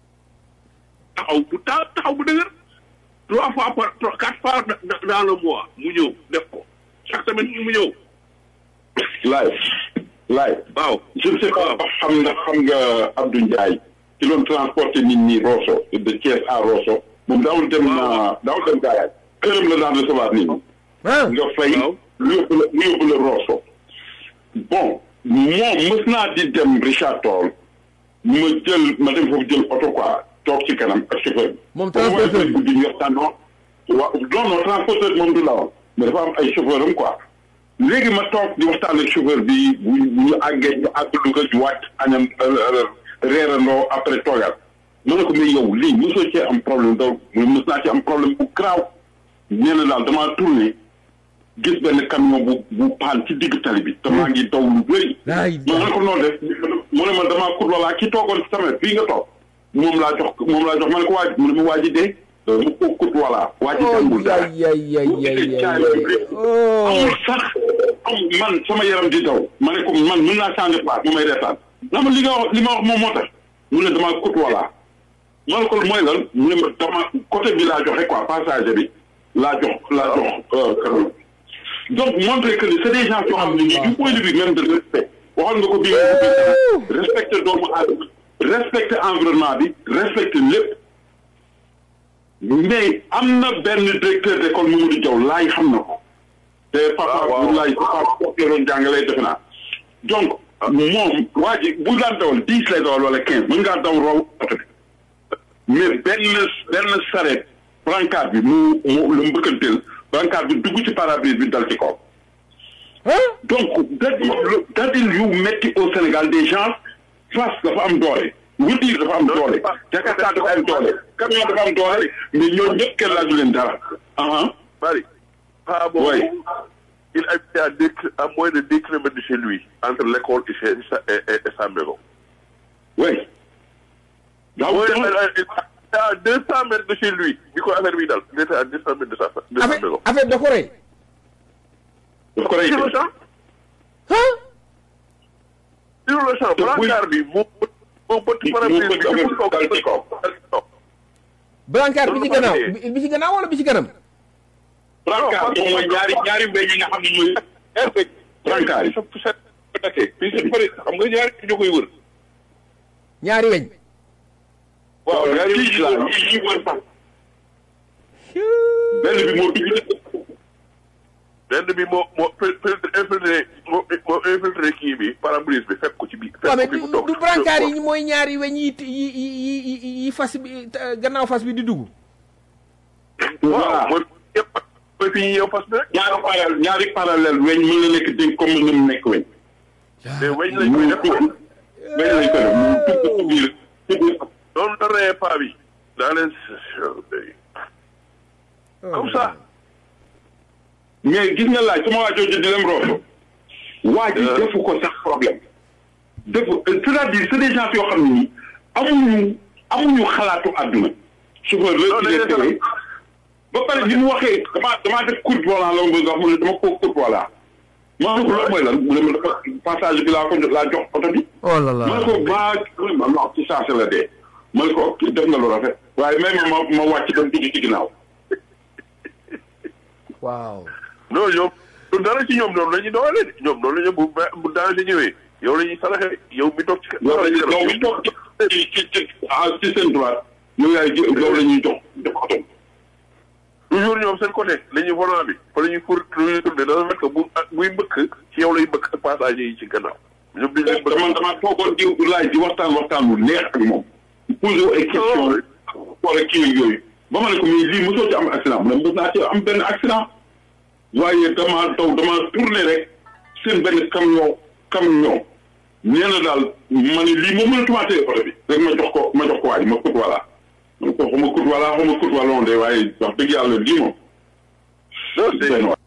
taxaw bu ta taxaw bu dëgër trois fois par trois quatre fois dans dans le mois mu ñëw def ko chaque semaine mu ñëw. Laay laay. waaw je ne sais pas xam nga xam nga Abdou Ndiaye ci doon transporter nit ñi Rosso de Thiès à Rosso moom daawul dem na daawul dem gaayaay këram la daan recevoir nit ñi ah nga fay waaw. lu yóbbu la lu yóbbu la Rosso bon moom mës naa di dem Richard Toll ma jël ma dem foofu jël oto quoi toog ci kanam ak chauffeur bi moom transporteur bi guddi ñu waxtaan non waaw non non transporteur moom du lawal mais dafa am ay chauffeur am quoi léegi ma toog di waxtaan ak chauffeur bi bu bu ñu àggee ñu àgg Louga ñu wàcc añam reerandoo après toogal ma ne ko mais yow lii mosoo cee am problème donc mos naa ci am problème bu graaw nee na daal damaa tourné gis benn camion bu bu paan ci digg tali bi te maa ngi daw lu bëri Laay ma ne ko noonu def mu ne ma damaa kur wala ki toogoon ci sama fii nga toog moom laa jox moom laa jox ma ne ko waaj mu ne ma waaj dee mu ko kut wala waaj jàngul dara ay ay ay ay ay oh amul sax amul man sama yaram di daw ma ne ko man mën naa changer place mu may reetaan na ma li nga wax li ma wax moom moo tax mu ne damaa kut wala ma ne ko mooy lan mu ne ma dama côté bi laa joxe quoi passager bi laa jox laa jox kanam donc montrer que c'est des gens yoo xam ne du point de vue même de respect waxoon nga ko bii nga respecter doomu aadama respecter environnement bi respecter lépp mais am na benn directeur d'école Mamadou Diaw laay xam na ko te papa bu laay papa la doon jàngalee defe naa donc moom waa ji bu daan dawal dix lay dawal wala quinze mën ngaa daw raw oto bi mais benn benn sareet brancard bi mu mu la mbëkkanteel brancard bi dugg ci pare-brise bi dal ci kaw donc dadil yu metti au Sénégal des gens face dafa am doole wutir dafa am doole Jakarta dafa am doole camion dafa am doole mais ñoo ñëpp kenn laaju leen dara aha bari paa boobu Oui. il habitait à, deux, à moins de deux kilomètres de chez lui, entre l'école et, chez, et, et, et sa maison. Oui. Donc, ouais, il était à deux cents mètres de chez lui. Il était à deux cents mètres de sa, de sa affaire maison. affaire da ko rey. daf ko rey Sur le champ, ah sur le champ, brancard bi moo moo bëtt parapluie bi ci mu toog dal ci kaw. brancard bi ci gannaaw bi bi ci gannaaw wala bi ci kanam. brancard moom mooy ñaari ñaari mbéy yi nga xam ne mooy perfect brancard yi. puis c'est pare xam nga ñaari ñoo koy wër. ñaari weñ. waaw ñaari kii la yi wër sax. benn bi moo dugg benn bi moo moo infiltré moo moo infiltré kii bi pare-brise bi fekk ko ci biir. waaw mais fekk ko fi du mu toog du brancard yi mooy ñaari weñ yi yi yi yi yi fas bi gannaaw fas bi di dugg. waaw mooy yëpp mooy fi ñuy yeew fas bi rek. ñaari parallèle ñaari parallèle weñ mën na nekk dénk comme mën na nekk weñ. mais weñ lañ koy def weñ lañ koy def mu tugg ci biir ci biir. noonu la reyee paa bi daa leen comme ça. mais gis nga laaj sama waa jooju di leen rooto. waa ji defu ko sax problème. defu c'est-à-dire c'est des gens yoo xam ne nii amuñu amuñu xalaatu àdduna. chauffeur la ci def ba pare li mu waxee damaa damaa def courte volant la ma bëgg a wax mu ne dama ko courte volant. maa ngi ko loolu mooy lan mu ne ma dafa passage bi laa ko laa jox oto bi. oh là là ma ne ko baa ma non ci saa la dee. ma ne ko def nga lu rafet. waaye même ma ma wàcc dem dugg ci ginnaaw. waaw. non ñoom du dara ci ñoom noonu la ñuy doole de ñoom noonu la ñu bu bu danger ñëwee yow la ñuy saraxe yow mi toog ci. yow la ñuy yow mi toog ci ci ci ci seen droite. yow yaay ji yow la ñuy jox def oto. toujours ñoom seen côté la ñuy volant bi fa la ñuy pour lu ñuy tourné dafa fekk bu buy mbëkk ci yow lay mbëkk ak passager yi ci gannaaw. ñoom duñ leen bëgg man damaa toogoon di laaj di waxtaan waxtaan lu neex ak moom. posé ay questions wala kii yooyu. ba ma ne ko mais lii mosoo ci am accident mu ne mos naa ci am benn accident. waaye damaa daw damaa tourné rek seen benn camion camion nee na daal ma ne lii moom mënatuma téye oto bi rek ma jox ko ma jox ko waa ji ma kut voilà ma ko xuma kut voilà xuma kut wala de waaye wax dëgg yàlla lii moom non c'est